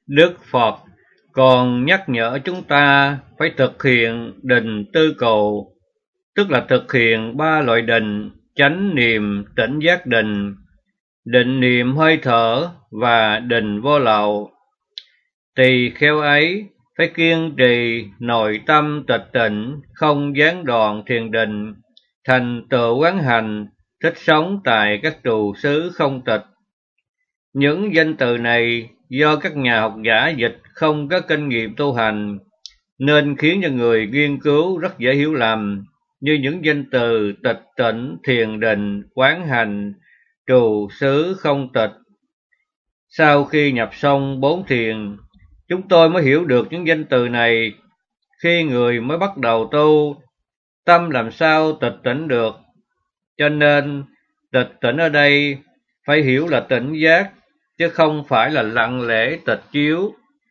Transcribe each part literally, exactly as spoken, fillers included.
Đức Phật còn nhắc nhở chúng ta phải thực hiện định tư cầu, tức là thực hiện ba loại định: chánh niệm, tỉnh giác định, định niệm hơi thở và định vô lậu. Tỳ kheo ấy phải kiên trì nội tâm tịch tịnh, không gián đoạn thiền định, thành tựu quán hành, thích sống tại các trụ xứ không tịch. Những danh từ này do các nhà học giả dịch không có kinh nghiệm tu hành, nên khiến cho người nghiên cứu rất dễ hiểu lầm, như những danh từ tịch tỉnh, thiền định, quán hành, trụ xứ không tịch. Sau khi nhập xong bốn thiền, chúng tôi mới hiểu được những danh từ này. Khi người mới bắt đầu tu, tâm làm sao tịch tỉnh được? Cho nên tịch tỉnh ở đây phải hiểu là tỉnh giác, chứ không phải là lặng lẽ tịch chiếu.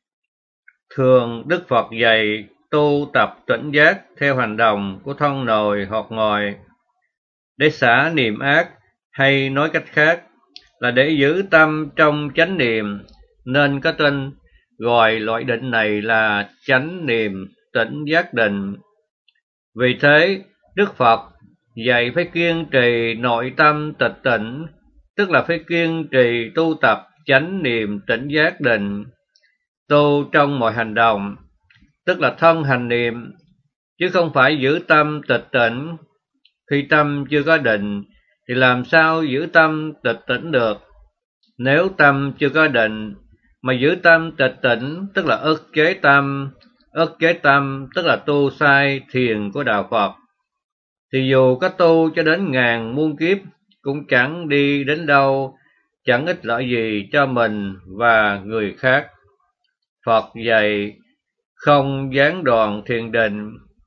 Thường Đức Phật dạy tu tập tỉnh giác theo hành động của thân nội hoặc ngồi, để xả niệm ác, hay nói cách khác là để giữ tâm trong chánh niệm, nên có tên gọi loại định này là chánh niệm tỉnh giác định. Vì thế Đức Phật dạy phải kiên trì nội tâm tịch tỉnh, tức là phải kiên trì tu tập chánh niệm tỉnh giác định, tu trong mọi hành động, tức là thân hành niệm, chứ không phải giữ tâm tịch tỉnh. Khi tâm chưa có định thì làm sao giữ tâm tịch tỉnh được? Nếu tâm chưa có định mà giữ tâm tịch tỉnh, tức là ức chế tâm. Ức chế tâm tức là tu sai thiền của đạo Phật, thì dù có tu cho đến ngàn muôn kiếp cũng chẳng đi đến đâu, chẳng ích lợi gì cho mình và người khác. Phật dạy không gián đoạn thiền định.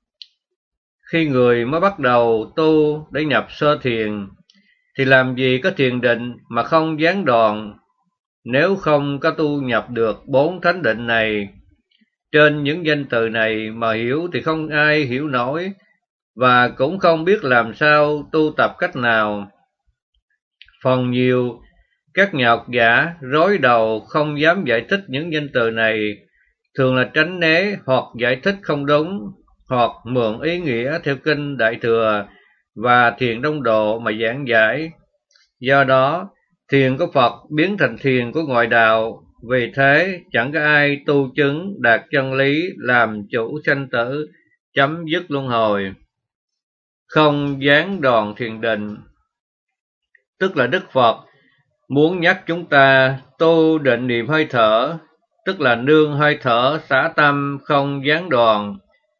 Khi người mới bắt đầu tu để nhập sơ thiền, thì làm gì có thiền định mà không gián đoạn? Nếu không có tu nhập được bốn thánh định này, trên những danh từ này mà hiểu thì không ai hiểu nổi, và cũng không biết làm sao tu tập cách nào. Phần nhiều các nhà học giả rối đầu không dám giải thích những danh từ này, thường là tránh né hoặc giải thích không đúng, hoặc mượn ý nghĩa theo kinh Đại Thừa và Thiền Đông Độ mà giảng giải. Do đó thiền của Phật biến thành thiền của ngoại đạo. Vì thế chẳng có ai tu chứng đạt chân lý, làm chủ sanh tử, chấm dứt luân hồi. Không gián đoạn thiền định, tức là Đức Phật muốn nhắc chúng ta tu định niệm hơi thở, tức là nương hơi thở xả tâm không gián đoạn.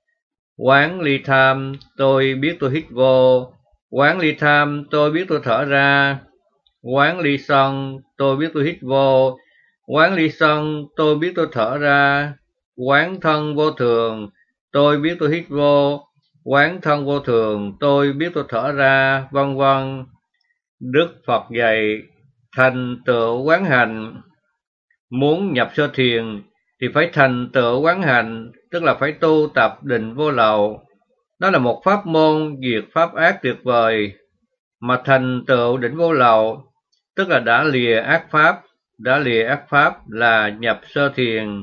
Quán ly tham, tôi biết tôi hít vô. Quán ly tham, tôi biết tôi thở ra. Quán ly sân, tôi biết tôi hít vô. Quán ly sân, tôi biết tôi thở ra. Quán thân vô thường, tôi biết tôi hít vô. Quán thân vô thường, tôi biết tôi thở ra, vân vân. Đức Phật dạy thành tựu quán hành. Muốn nhập sơ thiền thì phải thành tựu quán hành, tức là phải tu tập định vô lậu. Đó là một pháp môn diệt pháp ác tuyệt vời. Mà thành tựu định vô lậu, tức là đã lìa ác pháp. Đã lìa ác pháp là nhập sơ thiền.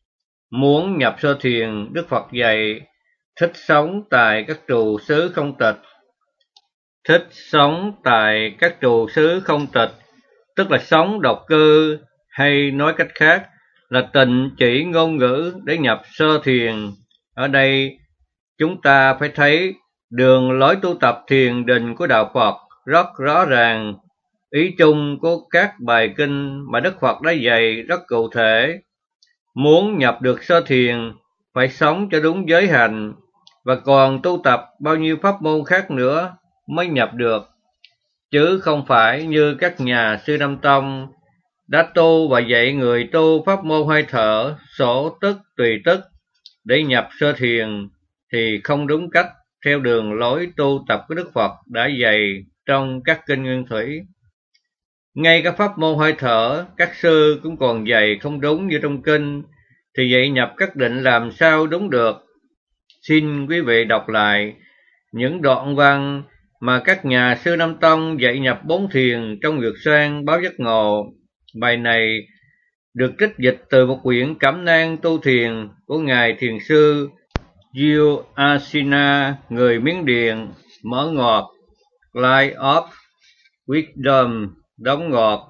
Muốn nhập sơ thiền, Đức Phật dạy thích sống tại các trụ xứ không tịch. Thích sống tại các trụ xứ không tịch, tức là sống độc cư, hay nói cách khác là tịnh chỉ ngôn ngữ để nhập sơ thiền. Ở đây chúng ta phải thấy đường lối tu tập thiền định của đạo Phật rất rõ ràng. Ý chung của các bài kinh mà Đức Phật đã dạy rất cụ thể. Muốn nhập được sơ thiền phải sống cho đúng giới hạnh, và còn tu tập bao nhiêu pháp môn khác nữa mới nhập được, chứ không phải như các nhà sư Nam Tông đã tu và dạy người tu pháp môn hơi thở, sổ tức, tùy tức để nhập sơ thiền, thì không đúng cách theo đường lối tu tập của Đức Phật đã dạy trong các kinh Nguyên Thủy. Ngay các pháp môn hơi thở, các sư cũng còn dạy không đúng như trong kinh, thì vậy nhập các định làm sao đúng được? Xin quý vị đọc lại những đoạn văn mà các nhà sư Nam Tông dạy nhập bốn thiền trong Nguyệt Xoang Báo Giác Ngộ. Bài này được trích dịch từ một quyển Cẩm nang tu thiền của Ngài Thiền sư Diêu Asina, người Miến Điện, mở ngoặc Light of Wisdom, đóng ngoặc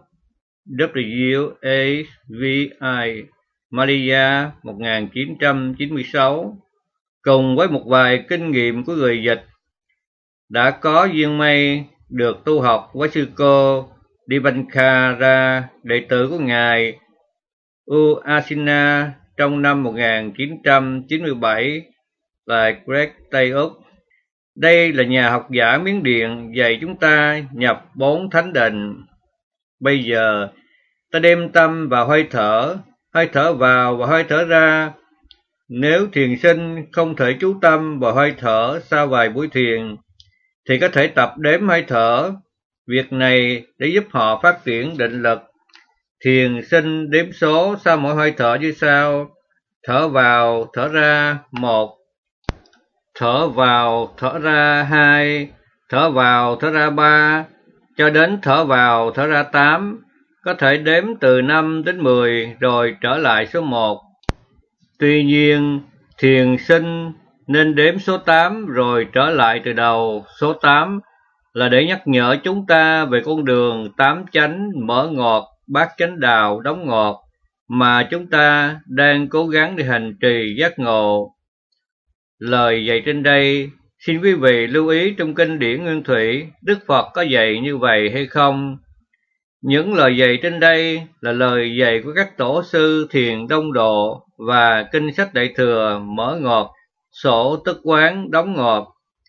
W A V I, Malaysia một nghìn chín trăm chín mươi sáu, cùng với một vài kinh nghiệm của người dịch, đã có duyên may được tu học với sư cô Dipankara, đệ tử của Ngài Uasina trong năm một nghìn chín trăm chín mươi bảy tại Great Tây Úc. Đây là nhà học giả Miến Điện dạy chúng ta nhập bốn thánh định. Bây giờ ta đem tâm vào hơi thở, hơi thở vào và hơi thở ra. Nếu thiền sinh không thể chú tâm vào hơi thở sau vài buổi thiền, thì có thể tập đếm hơi thở. Việc này để giúp họ phát triển định lực. Thiền sinh đếm số sau mỗi hơi thở như sau: thở vào, thở ra một, thở vào, thở ra hai, thở vào, thở ra ba, cho đến thở vào, thở ra tám. Có thể đếm từ năm đến mười rồi trở lại số một. Tuy nhiên, thiền sinh nên đếm số tám rồi trở lại từ đầu. Số tám là để nhắc nhở chúng ta về con đường tám chánh mở ngoặc, bát chánh đạo đóng ngoặc mà chúng ta đang cố gắng để hành trì giác ngộ. Lời dạy trên đây, xin quý vị lưu ý trong kinh điển Nguyên Thủy, Đức Phật có dạy như vậy hay không? Những lời dạy trên đây là lời dạy của các tổ sư thiền Đông Độ và kinh sách Đại Thừa mở ngoặc, sổ tức quán đóng ngoặc.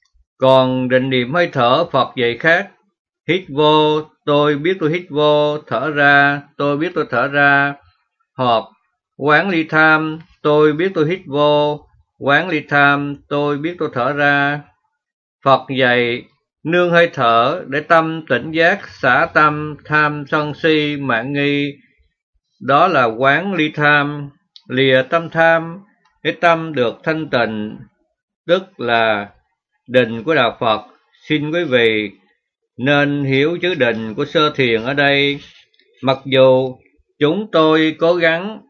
Còn định niệm hơi thở Phật dạy khác: hít vô, tôi biết tôi hít vô; thở ra, tôi biết tôi thở ra. Hoặc quán ly tham, tôi biết tôi hít vô; quán ly tham, tôi biết tôi thở ra. Phật dạy nương hơi thở để tâm tỉnh giác, xả tâm tham sân si mạn nghi, đó là quán ly tham. Lìa tâm tham để tâm được thanh tịnh, tức là định của đạo Phật. Xin quý vị nên hiểu chữ định của sơ thiền ở đây. Mặc dù chúng tôi cố gắng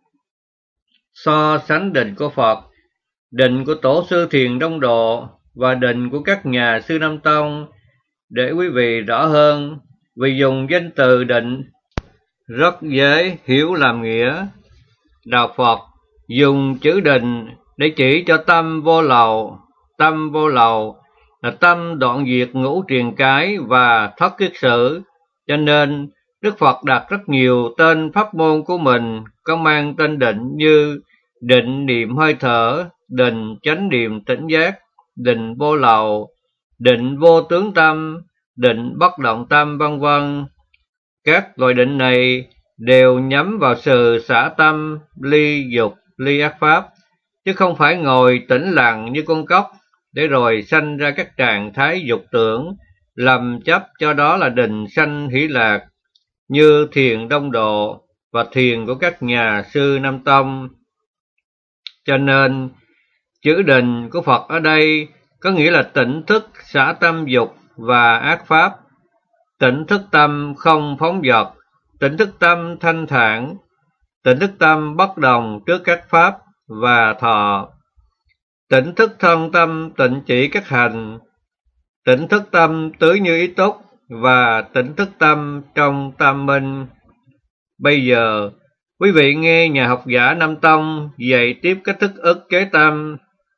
so sánh định của Phật, định của tổ sư thiền Đông Độ và định của các nhà sư Nam Tông để quý vị rõ hơn, vì dùng danh từ định rất dễ hiểu làm nghĩa. Đạo Phật dùng chữ định để chỉ cho tâm vô lậu. Tâm vô lậu là tâm đoạn diệt ngũ triền cái và thất kiết sử, cho nên Đức Phật đặt rất nhiều tên pháp môn của mình có mang tên định như định niệm hơi thở, định chánh niệm tỉnh giác, định vô lậu, định vô tướng tâm, định bất động tâm, vân vân. Các loại định này đều nhắm vào sự xả tâm, ly dục, ly ác pháp, chứ không phải ngồi tĩnh lặng như con cóc để rồi sanh ra các trạng thái dục tưởng, lầm chấp cho đó là định sanh hỷ lạc, như thiền Đông Độ và thiền của các nhà sư Nam Tông. Cho nên, chữ định của Phật ở đây có nghĩa là tỉnh thức xả tâm dục và ác pháp, tỉnh thức tâm không phóng dật, tỉnh thức tâm thanh thản, tỉnh thức tâm bất đồng trước các pháp và thọ, tỉnh thức thân tâm tịnh chỉ các hành, tỉnh thức tâm tứ như ý túc và tỉnh thức tâm trong tam minh. Bây giờ, quý vị nghe nhà học giả Nam Tông dạy tiếp cách thức ức chế tâm.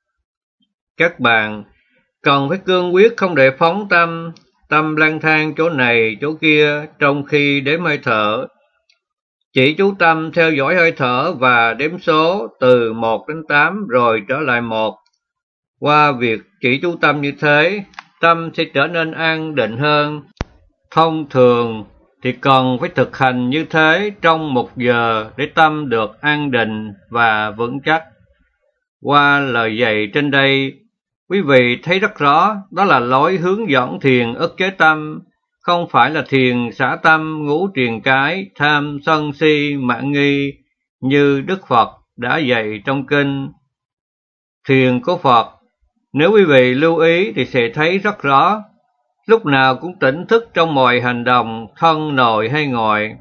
Các bạn cần phải cương quyết không để phóng tâm, tâm lang thang chỗ này chỗ kia trong khi đếm hơi thở. Chỉ chú tâm theo dõi hơi thở và đếm số từ một đến tám rồi trở lại một. Qua việc chỉ chú tâm như thế, tâm sẽ trở nên an định hơn. Thông thường thì cần phải thực hành như thế trong một giờ để tâm được an định và vững chắc. Qua lời dạy trên đây, quý vị thấy rất rõ đó là lối hướng dẫn thiền ức chế tâm, không phải là thiền xả tâm ngũ triền cái, tham sân si mạn nghi như Đức Phật đã dạy trong kinh. Thiền của Phật, nếu quý vị lưu ý thì sẽ thấy rất rõ, lúc nào cũng tỉnh thức trong mọi hành động, thân nội hay ngoại.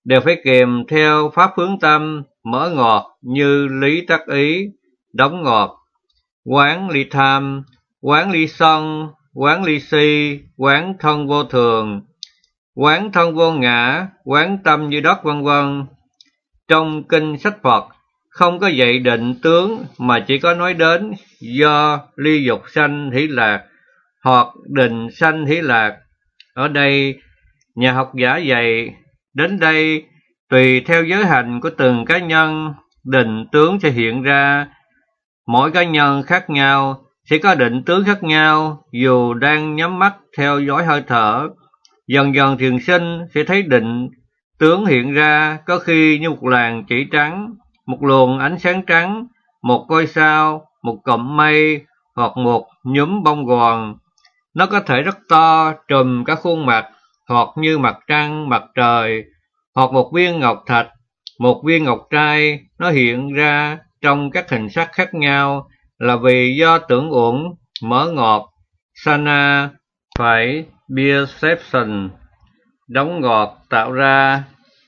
đều phải kèm theo pháp hướng tâm, mở ngọt như lý tác ý, đóng ngọt, quán ly tham, quán ly sân, quán ly si, quán thân vô thường, quán thân vô ngã, quán tâm như đất vân vân. Trong kinh sách Phật không có dạy định tướng mà chỉ có nói đến do ly dục sanh hỷ lạc hoặc định sanh hỷ lạc. Ở đây nhà học giả dạy đến đây tùy theo giới hạnh của từng cá nhân, định tướng sẽ hiện ra. Mỗi cá nhân khác nhau sẽ có định tướng khác nhau, dù đang nhắm mắt theo dõi hơi thở. Dần dần thiền sinh sẽ thấy định tướng hiện ra, có khi như một làn chỉ trắng, một luồng ánh sáng trắng, một ngôi sao, một cụm mây hoặc một nhúm bông gòn. Nó có thể rất to, trùm cả khuôn mặt, hoặc như mặt trăng, mặt trời, hoặc một viên ngọc thạch, một viên ngọc trai. Nó hiện ra trong các hình sắc khác nhau là vì do tưởng uẩn, mở ngọt, sana, phải perception, đóng ngọt tạo ra.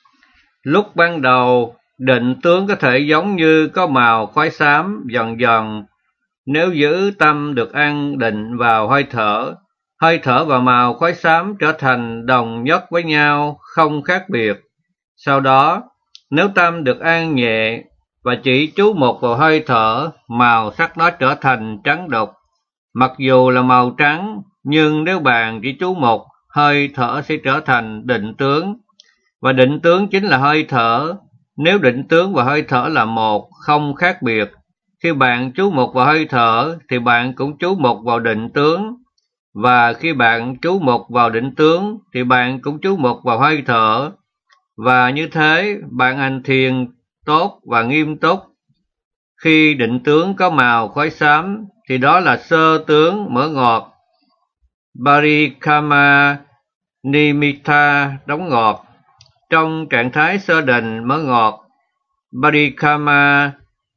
Lúc ban đầu, định tướng có thể giống như có màu khói xám. Dần dần, nếu giữ tâm được an định vào hơi thở, hơi thở và màu khói xám trở thành đồng nhất với nhau, không khác biệt. Sau đó, nếu tâm được an nhẹ và chỉ chú mục vào hơi thở, màu sắc nó trở thành trắng đục. Mặc dù là màu trắng, nhưng nếu bạn chỉ chú mục, hơi thở sẽ trở thành định tướng. Và định tướng chính là hơi thở. Nếu định tướng và hơi thở là một, không khác biệt, khi bạn chú mục vào hơi thở thì bạn cũng chú mục vào định tướng. Và khi bạn chú mục vào định tướng thì bạn cũng chú mục vào hơi thở. Và như thế, bạn hành thiền tốt và nghiêm túc. Khi định tướng có màu khói xám thì đó là sơ tướng mở ngọt, Parikama Nimitta đóng ngọt. Trong trạng thái sơ định mở ngọt, Parikama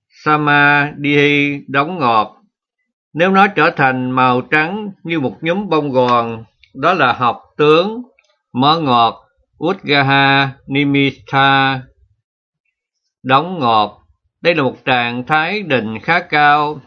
Samadhi đóng ngọt. Nếu nó trở thành màu trắng như một nhúm bông gòn, đó là học tướng mở ngọt, Udgaha Nimitta đóng ngọt. Đây là một trạng thái định khá cao.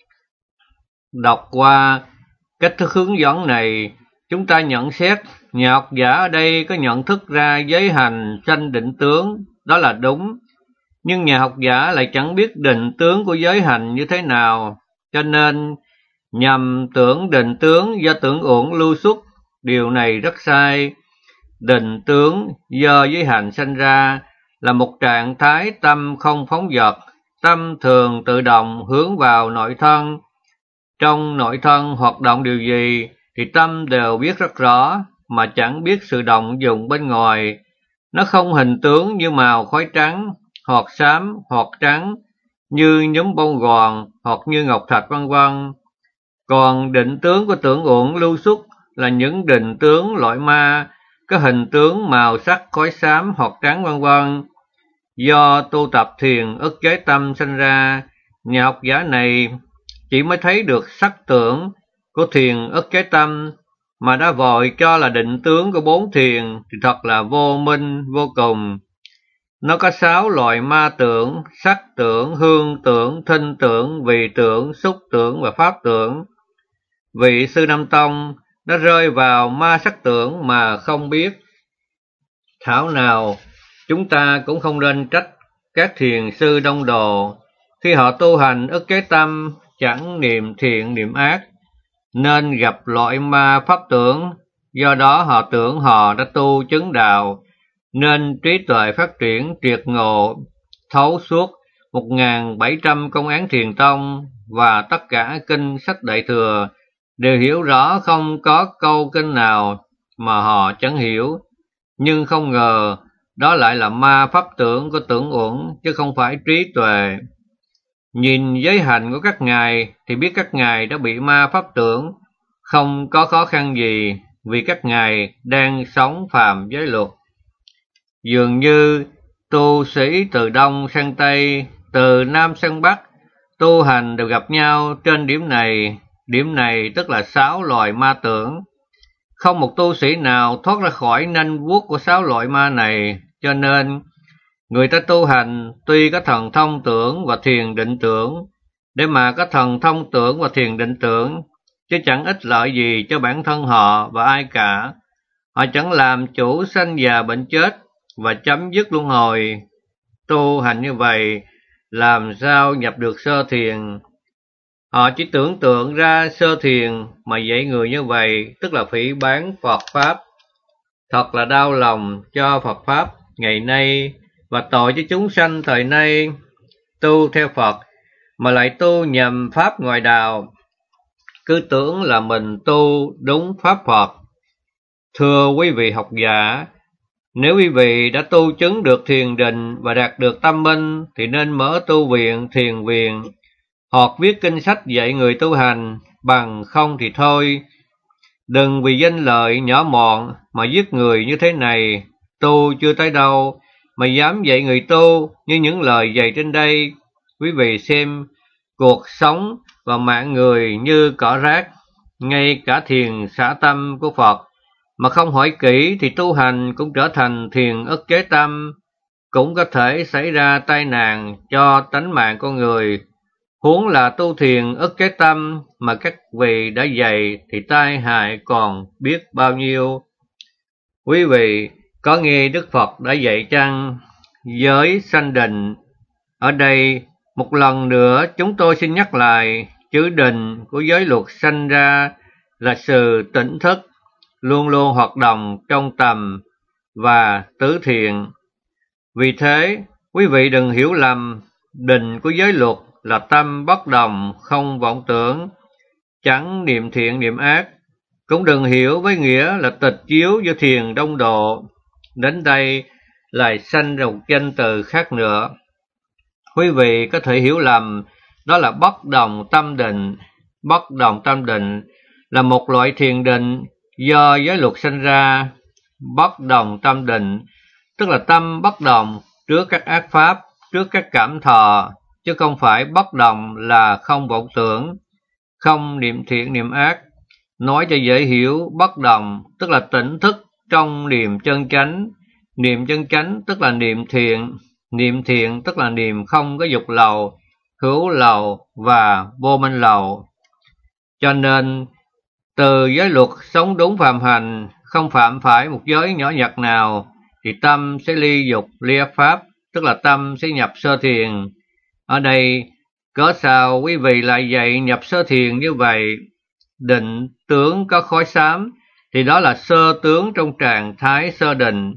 Đọc qua cách thức hướng dẫn này, chúng ta nhận xét nhà học giả ở đây có nhận thức ra giới hành sanh định tướng, đó là đúng. Nhưng nhà học giả lại chẳng biết định tướng của giới hành như thế nào, cho nên nhằm tưởng định tướng do tưởng uẩn lưu xuất. Điều này rất sai. Định tướng do giới hành sanh ra là một trạng thái tâm không phóng dật, tâm thường tự động hướng vào nội thân. Trong nội thân hoạt động điều gì thì tâm đều biết rất rõ, mà chẳng biết sự động dụng bên ngoài. Nó không hình tướng như màu khói trắng, hoặc xám, hoặc trắng, như nhúm bông gòn, hoặc như ngọc thạch vân vân. Còn định tướng của tưởng uẩn lưu xuất là những định tướng loại ma, có hình tướng màu sắc khói xám hoặc trắng vân vân. Do tu tập thiền ức chế tâm sinh ra, nhà học giả này chỉ mới thấy được sắc tưởng của thiền ức chế tâm, mà đã vội cho là định tướng của bốn thiền thì thật là vô minh vô cùng. Nó có sáu loại ma tưởng: sắc tưởng, hương tưởng, thinh tưởng, vị tưởng, xúc tưởng và pháp tưởng. Vị sư Nam Tông đã rơi vào ma sắc tưởng mà không biết. Thảo nào chúng ta cũng không nên trách các thiền sư đông đồ khi họ tu hành ức chế tâm, chẳng niệm thiện niệm ác, nên gặp loại ma pháp tưởng. Do đó họ tưởng họ đã tu chứng đạo, nên trí tuệ phát triển triệt ngộ, thấu suốt một nghìn bảy trăm công án thiền tông và tất cả kinh sách Đại Thừa, đều hiểu rõ không có câu kinh nào mà họ chẳng hiểu. Nhưng không ngờ đó lại là ma pháp tưởng của tưởng uẩn, chứ không phải trí tuệ. Nhìn giới hạnh của các ngài thì biết các ngài đã bị ma pháp tưởng, không có khó khăn gì, vì các ngài đang sống phàm giới luật. Dường như tu sĩ từ Đông sang Tây, từ Nam sang Bắc, tu hành đều gặp nhau trên điểm này. Điểm này tức là sáu loại ma tưởng. Không một tu sĩ nào thoát ra khỏi nanh vuốt của sáu loại ma này, Cho nên, người ta tu hành tuy có thần thông tưởng và thiền định tưởng, để mà có thần thông tưởng và thiền định tưởng, chứ chẳng ích lợi gì cho bản thân họ và ai cả. Họ chẳng làm chủ sanh già bệnh chết và chấm dứt luân hồi. Tu hành như vậy, làm sao nhập được sơ thiền? Họ chỉ tưởng tượng ra sơ thiền mà dạy người như vậy, tức là phỉ báng Phật Pháp. Thật là đau lòng cho Phật Pháp ngày nay và tội cho chúng sanh thời nay. Tu theo Phật mà lại tu nhầm Pháp ngoại đạo, cứ tưởng là mình tu đúng Pháp Phật. Thưa quý vị học giả, nếu quý vị đã tu chứng được thiền định và đạt được tâm minh thì nên mở tu viện, thiền viện, hoặc viết kinh sách dạy người tu hành, bằng không thì thôi. Đừng vì danh lợi nhỏ mọn mà giết người như thế này. Tu chưa tới đâu mà dám dạy người tu như những lời dạy trên đây. Quý vị xem, cuộc sống và mạng người như cỏ rác, ngay cả thiền xả tâm của Phật mà không hỏi kỹ thì tu hành cũng trở thành thiền ức chế tâm, cũng có thể xảy ra tai nạn cho tánh mạng con người. Huống là tu thiền ức chế tâm mà các vị đã dạy thì tai hại còn biết bao nhiêu. Quý vị có nghe Đức Phật đã dạy chăng? Giới sanh định. Ở đây một lần nữa chúng tôi xin nhắc lại, chữ định của giới luật sanh ra là sự tỉnh thức, luôn luôn hoạt động trong tầm và tứ thiện. Vì thế, quý vị đừng hiểu lầm, định của giới luật là tâm bất đồng, không vọng tưởng, chẳng niệm thiện niệm ác. Cũng đừng hiểu với nghĩa là tịch chiếu do thiền đông độ. Đến đây lại sanh ra một danh từ khác nữa. Quý vị có thể hiểu lầm đó là bất đồng tâm định. Bất đồng tâm định là một loại thiền định do giới luật sanh ra. Bất đồng tâm định tức là tâm bất đồng trước các ác pháp, trước các cảm thọ, chứ không phải bất đồng là không vọng tưởng, không niệm thiện niệm ác. Nói cho dễ hiểu, bất đồng tức là tỉnh thức trong niệm chân chánh, niệm chân chánh tức là niệm thiện, niệm thiện tức là niệm không có dục lậu, hữu lậu và vô minh lậu. Cho nên, từ giới luật sống đúng phàm hành, không phạm phải một giới nhỏ nhặt nào, thì tâm sẽ ly dục ly ác pháp, tức là tâm sẽ nhập sơ thiền. Ở đây, cớ sao quý vị lại dạy nhập sơ thiền như vậy? Định tướng có khói xám, thì đó là sơ tướng trong trạng thái sơ định.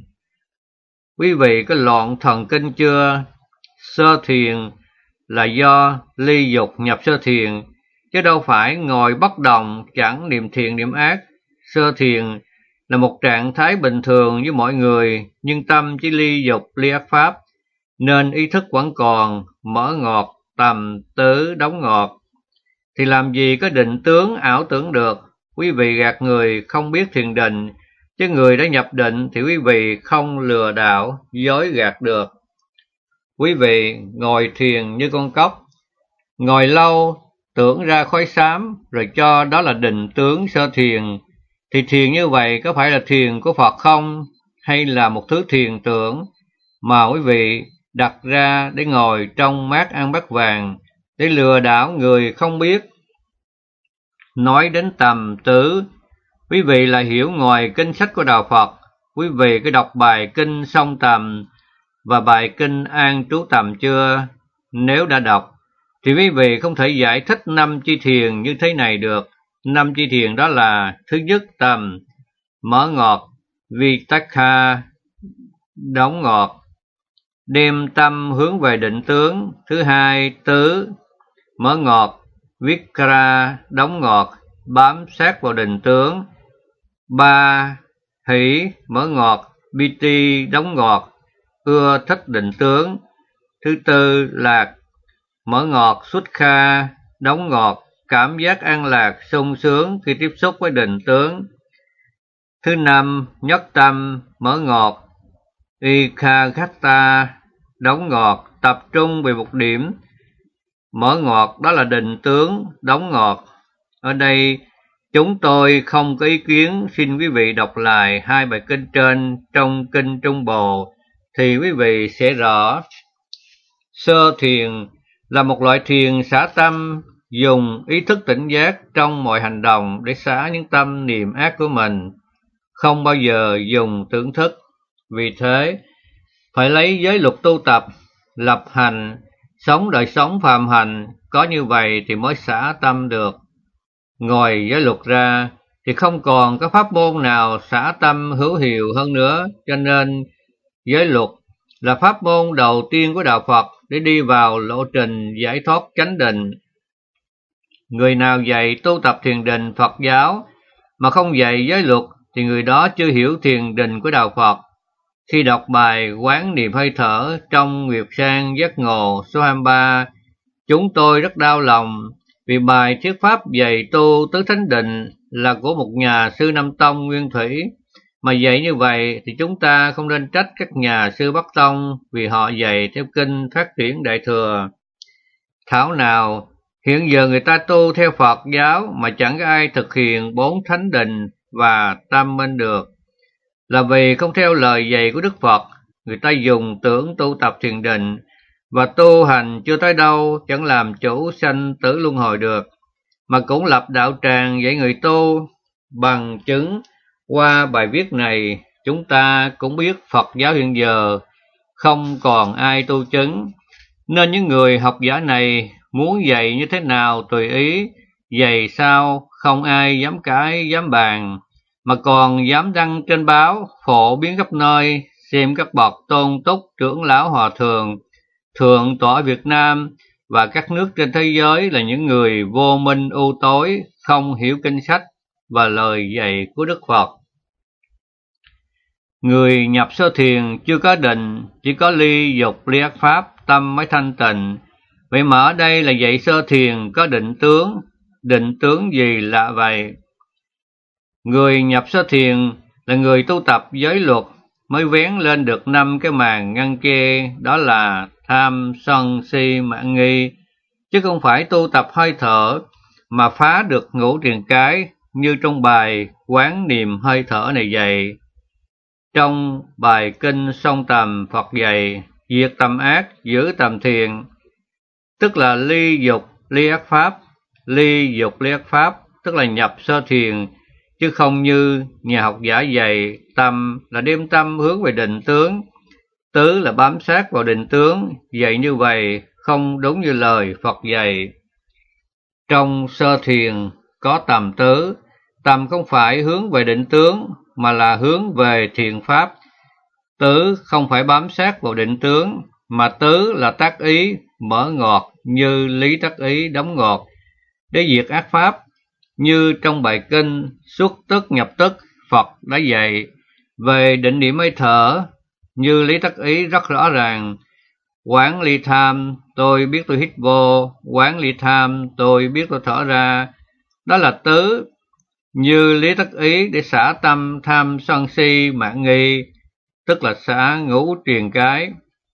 Quý vị có loạn thần kinh chưa? Sơ thiền là do ly dục nhập sơ thiền, chứ đâu phải ngồi bất động chẳng niệm thiện niệm ác. Sơ thiền là một trạng thái bình thường với mọi người, nhưng tâm chỉ ly dục ly ác pháp, nên ý thức vẫn còn mở ngọt, tầm, tứ, đóng ngọt. Thì làm gì có định tướng ảo tưởng được? Quý vị gạt người không biết thiền định, chứ người đã nhập định thì quý vị không lừa đảo, dối gạt được. Quý vị ngồi thiền như con cóc, ngồi lâu tưởng ra khói xám rồi cho đó là định tướng sơ thiền, thì thiền như vậy có phải là thiền của Phật không? Hay là một thứ thiền tưởng mà quý vị đặt ra để ngồi trong mát ăn bát vàng, để lừa đảo người không biết? Nói đến tầm tứ, quý vị lại hiểu ngoài kinh sách của Đạo Phật. Quý vị có đọc bài kinh Song Tầm và bài kinh An Trú Tầm chưa? Nếu đã đọc, thì quý vị không thể giải thích năm chi thiền như thế này được. Năm chi thiền đó là: thứ nhất tầm, mở ngọt, vitakha, đóng ngọt, đem tâm hướng về định tướng. Thứ hai tứ, mở ngọt, vikara, đóng ngọt, bám sát vào định tướng. Ba hỷ, mở ngọt, piti, đóng ngọt, ưa thích định tướng. Thứ tư lạc, mở ngọt, sukha, đóng ngọt, cảm giác an lạc, sung sướng khi tiếp xúc với định tướng. Thứ năm nhất tâm, mở ngọt, ekaggata, đóng ngọt, tập trung về một điểm. Mở ngọt đó là định tướng, đóng ngọt. Ở đây chúng tôi không có ý kiến, xin quý vị đọc lại hai bài kinh trên trong kinh Trung Bồ. thì quý vị sẽ rõ. Sơ thiền là một loại thiền xả tâm, dùng ý thức tỉnh giác trong mọi hành động để xả những tâm niệm ác của mình, không bao giờ dùng tưởng thức. Vì thế, phải lấy giới luật tu tập, lập hành, sống đời sống phàm hành, có như vậy thì mới xả tâm được. Ngoài giới luật ra thì không còn có pháp môn nào xả tâm hữu hiệu hơn nữa, cho nên giới luật là pháp môn đầu tiên của đạo Phật để đi vào lộ trình giải thoát chánh định. Người nào dạy tu tập thiền định Phật giáo mà không dạy giới luật thì người đó chưa hiểu thiền định của đạo Phật. Khi đọc bài quán niệm hơi thở trong Nguyệt Sang Giác Ngộ số hai mươi ba, chúng tôi rất đau lòng vì bài thuyết pháp dạy tu tứ thánh định là của một nhà sư Nam Tông Nguyên Thủy, mà dạy như vậy thì chúng ta không nên trách các nhà sư Bắc Tông vì họ dạy theo kinh Phát Triển Đại Thừa. Thảo nào hiện giờ người ta tu theo Phật giáo mà chẳng có ai thực hiện bốn thánh định và tam minh được, là vì không theo lời dạy của Đức Phật. Người ta dùng tưởng tu tập thiền định và tu hành chưa tới đâu, chẳng làm chủ sanh tử luân hồi được, mà cũng lập đạo tràng dạy người tu. Bằng chứng qua bài viết này, chúng ta cũng biết Phật giáo hiện giờ không còn ai tu chứng, nên những người học giả này muốn dạy như thế nào tùy ý, dạy sao không ai dám cãi dám bàn, mà còn dám đăng trên báo, phổ biến khắp nơi, xem các bậc tôn túc trưởng lão hòa thượng, thượng tọa Việt Nam và các nước trên thế giới là những người vô minh u tối, không hiểu kinh sách và lời dạy của Đức Phật. Người nhập sơ thiền chưa có định, chỉ có ly dục ly ác pháp, tâm mới thanh tịnh. Vậy mà ở đây là dạy sơ thiền có định tướng. Định tướng gì lạ vậy? Người nhập sơ thiền là người tu tập giới luật mới vén lên được năm cái màn ngăn che, đó là tham, sân, si, mạn nghi, chứ không phải tu tập hơi thở mà phá được ngũ triền cái như trong bài quán niệm hơi thở này dạy. Trong bài kinh Song Tầm, Phật dạy diệt tầm ác, giữ tầm thiền, tức là ly dục ly ác pháp. Ly dục ly ác pháp tức là nhập sơ thiền, chứ không như nhà học giả dạy tâm là đem tâm hướng về định tướng, tứ là bám sát vào định tướng. Dạy như vậy không đúng như lời Phật dạy. Trong sơ thiền có tầm tứ, tầm không phải hướng về định tướng mà là hướng về thiền pháp. Tứ không phải bám sát vào định tướng, mà tứ là tác ý, mở ngọt như lý tác ý đóng ngọt, để diệt ác pháp. Như trong bài kinh Xuất Tức Nhập Tức, Phật đã dạy về định niệm hơi thở, như lý tác ý rất rõ ràng. Quán ly tham, tôi biết tôi hít vô, quán ly tham, tôi biết tôi thở ra. Đó là tứ. Như lý tác ý để xả tâm tham sân si mạn nghi, tức là xả ngũ triền cái.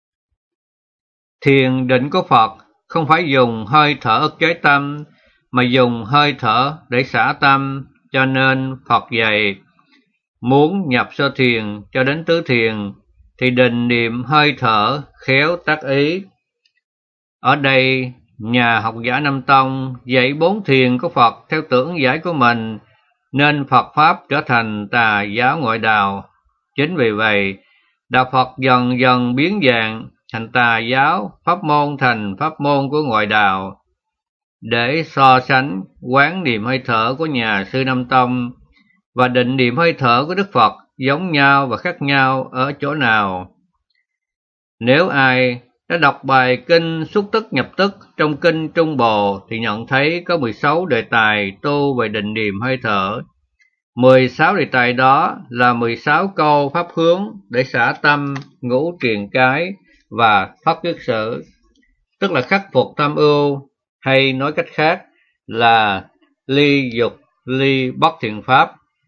Thiền định của Phật không phải dùng hơi thở ức chế tâm, mà dùng hơi thở để xả tâm, cho nên Phật dạy muốn nhập sơ thiền cho đến tứ thiền thì định niệm hơi thở, khéo tác ý. Ở đây nhà học giả Nam Tông dạy bốn thiền của Phật theo tưởng giải của mình, nên Phật Pháp trở thành tà giáo ngoại đạo. Chính vì vậy, đạo Phật dần dần biến dạng thành tà giáo, pháp môn thành pháp môn của ngoại đạo. Để so sánh quán niệm hơi thở của nhà sư Nam Tông và định niệm hơi thở của Đức Phật giống nhau và khác nhau ở chỗ nào? Nếu ai đã đọc bài kinh Xuất Tức Nhập Tức trong kinh Trung Bồ thì nhận thấy có mười sáu đề tài tu về định niệm hơi thở. mười sáu đề tài đó là mười sáu câu pháp hướng để xả tâm, ngũ triền cái và pháp quyết sở, tức là khắc phục tham ưu, hay nói cách khác là ly dục, ly bất thiện pháp.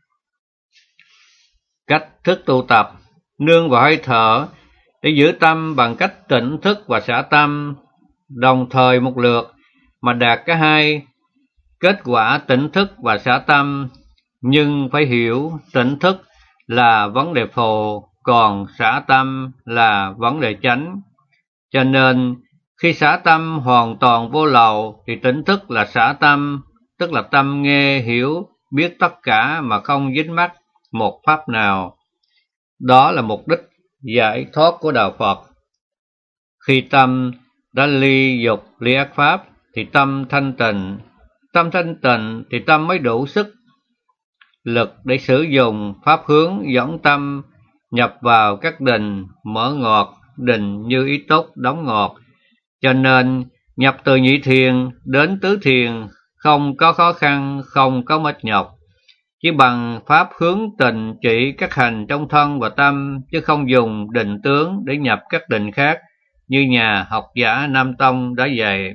Cách thức tu tập nương vào hơi thở để giữ tâm bằng cách tỉnh thức và xả tâm đồng thời một lượt mà đạt cả hai, kết quả tỉnh thức và xả tâm. Nhưng phải hiểu tỉnh thức là vấn đề phù, còn xả tâm là vấn đề chánh. Cho nên, khi xả tâm hoàn toàn vô lậu thì tỉnh thức là xả tâm, tức là tâm nghe, hiểu, biết tất cả mà không dính mắc một pháp nào. Đó là mục đích giải thoát của Đạo Phật. Khi tâm đã ly dục, ly ác pháp thì tâm thanh tịnh. Tâm thanh tịnh thì tâm mới đủ sức lực để sử dụng pháp hướng dẫn tâm nhập vào các đình mở ngọt, đình như ý túc đóng ngọt. Cho nên nhập từ nhị thiền đến tứ thiền không có khó khăn, không có mệt nhọc. Chỉ bằng pháp hướng tịnh chỉ các hành trong thân và tâm, chứ không dùng định tướng để nhập các định khác như nhà học giả Nam Tông đã dạy.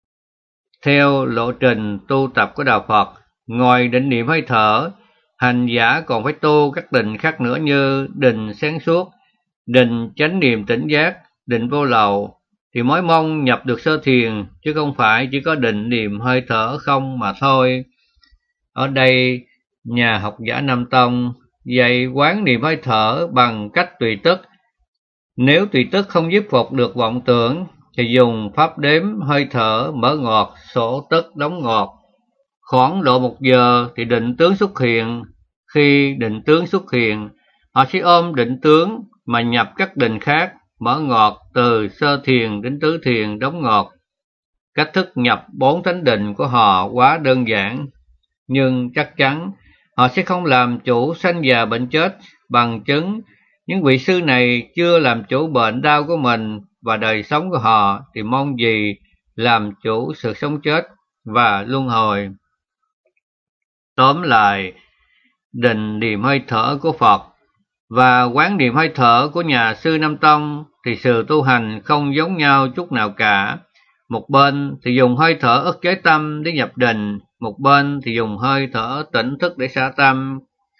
Theo lộ trình tu tập của Đạo Phật, ngoài định niệm hơi thở, hành giả còn phải tu các định khác nữa như định sáng suốt, định chánh niệm tỉnh giác, định vô lậu, thì mới mong nhập được sơ thiền, chứ không phải chỉ có định niệm hơi thở không mà thôi. Ở đây, nhà học giả Nam Tông dạy quán niệm hơi thở bằng cách tùy tức. Nếu tùy tức không giúp phục được vọng tưởng, thì dùng pháp đếm hơi thở mở ngọt, sổ tức đóng ngọt. Khoảng độ một giờ thì định tướng xuất hiện. Khi định tướng xuất hiện, họ sẽ ôm định tướng mà nhập các định khác, mở ngọt từ sơ thiền đến tứ thiền đóng ngọt. Cách thức nhập bốn thánh định của họ quá đơn giản, nhưng chắc chắn họ sẽ không làm chủ sanh già bệnh chết. Bằng chứng, những vị sư này chưa làm chủ bệnh đau của mình và đời sống của họ thì mong gì làm chủ sự sống chết và luân hồi. Tóm lại, định niệm hơi thở của Phật và quán niệm hơi thở của nhà sư Nam Tông thì sự tu hành không giống nhau chút nào cả. Một bên thì dùng hơi thở ức chế tâm để nhập định, một bên thì dùng hơi thở tỉnh thức để xả tâm.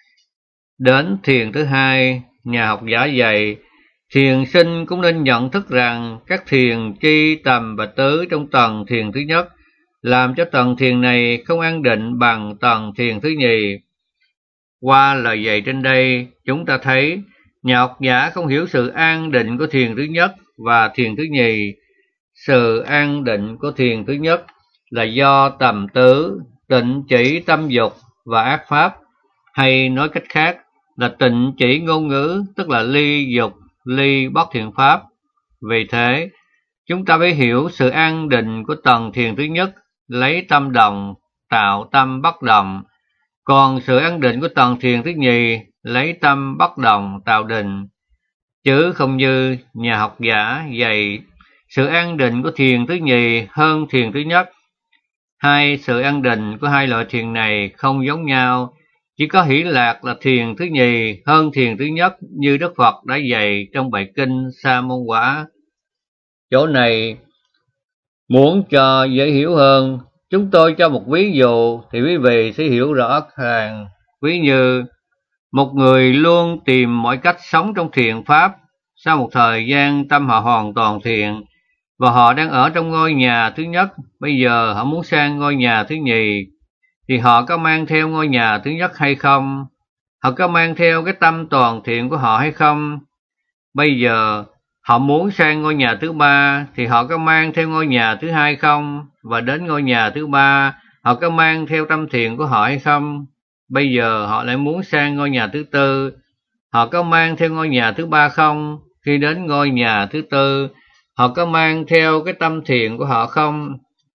Đến thiền thứ hai, nhà học giả dạy, thiền sinh cũng nên nhận thức rằng các thiền chi, tầm và tứ trong tầng thiền thứ nhất làm cho tầng thiền này không an định bằng tầng thiền thứ nhì. Qua lời dạy trên đây, chúng ta thấy nhà học giả không hiểu sự an định của thiền thứ nhất và thiền thứ nhì. Sự an định của thiền thứ nhất là do tầm tứ, tịnh chỉ tâm dục và ác pháp, hay nói cách khác là tịnh chỉ ngôn ngữ, tức là ly dục, ly bất thiện pháp. Vì thế, chúng ta phải hiểu sự an định của tầng thiền thứ nhất lấy tâm đồng tạo tâm bất động, còn sự an định của tầng thiền thứ nhì lấy tâm bất động tạo định, chứ không như nhà học giả dạy sự an định của thiền thứ nhì hơn thiền thứ nhất. Hai sự an định của hai loại thiền này không giống nhau, chỉ có hỷ lạc là thiền thứ nhì hơn thiền thứ nhất như Đức Phật đã dạy trong bài kinh Sa Môn Quả. Chỗ này muốn cho dễ hiểu hơn, chúng tôi cho một ví dụ thì quý vị sẽ hiểu rõ ràng. Ví như một người luôn tìm mọi cách sống trong thiện pháp, sau một thời gian tâm họ hoàn toàn thiện và họ đang ở trong ngôi nhà thứ nhất, bây giờ họ muốn sang ngôi nhà thứ nhì, thì họ có mang theo ngôi nhà thứ nhất hay không? Họ có mang theo cái tâm toàn thiện của họ hay không? Bây giờ họ muốn sang ngôi nhà thứ ba thì họ có mang theo ngôi nhà thứ hai không? Và đến ngôi nhà thứ ba họ có mang theo tâm thiện của họ hay không? Bây giờ họ lại muốn sang ngôi nhà thứ tư, họ có mang theo ngôi nhà thứ ba không? Khi đến ngôi nhà thứ tư, họ có mang theo cái tâm thiện của họ không?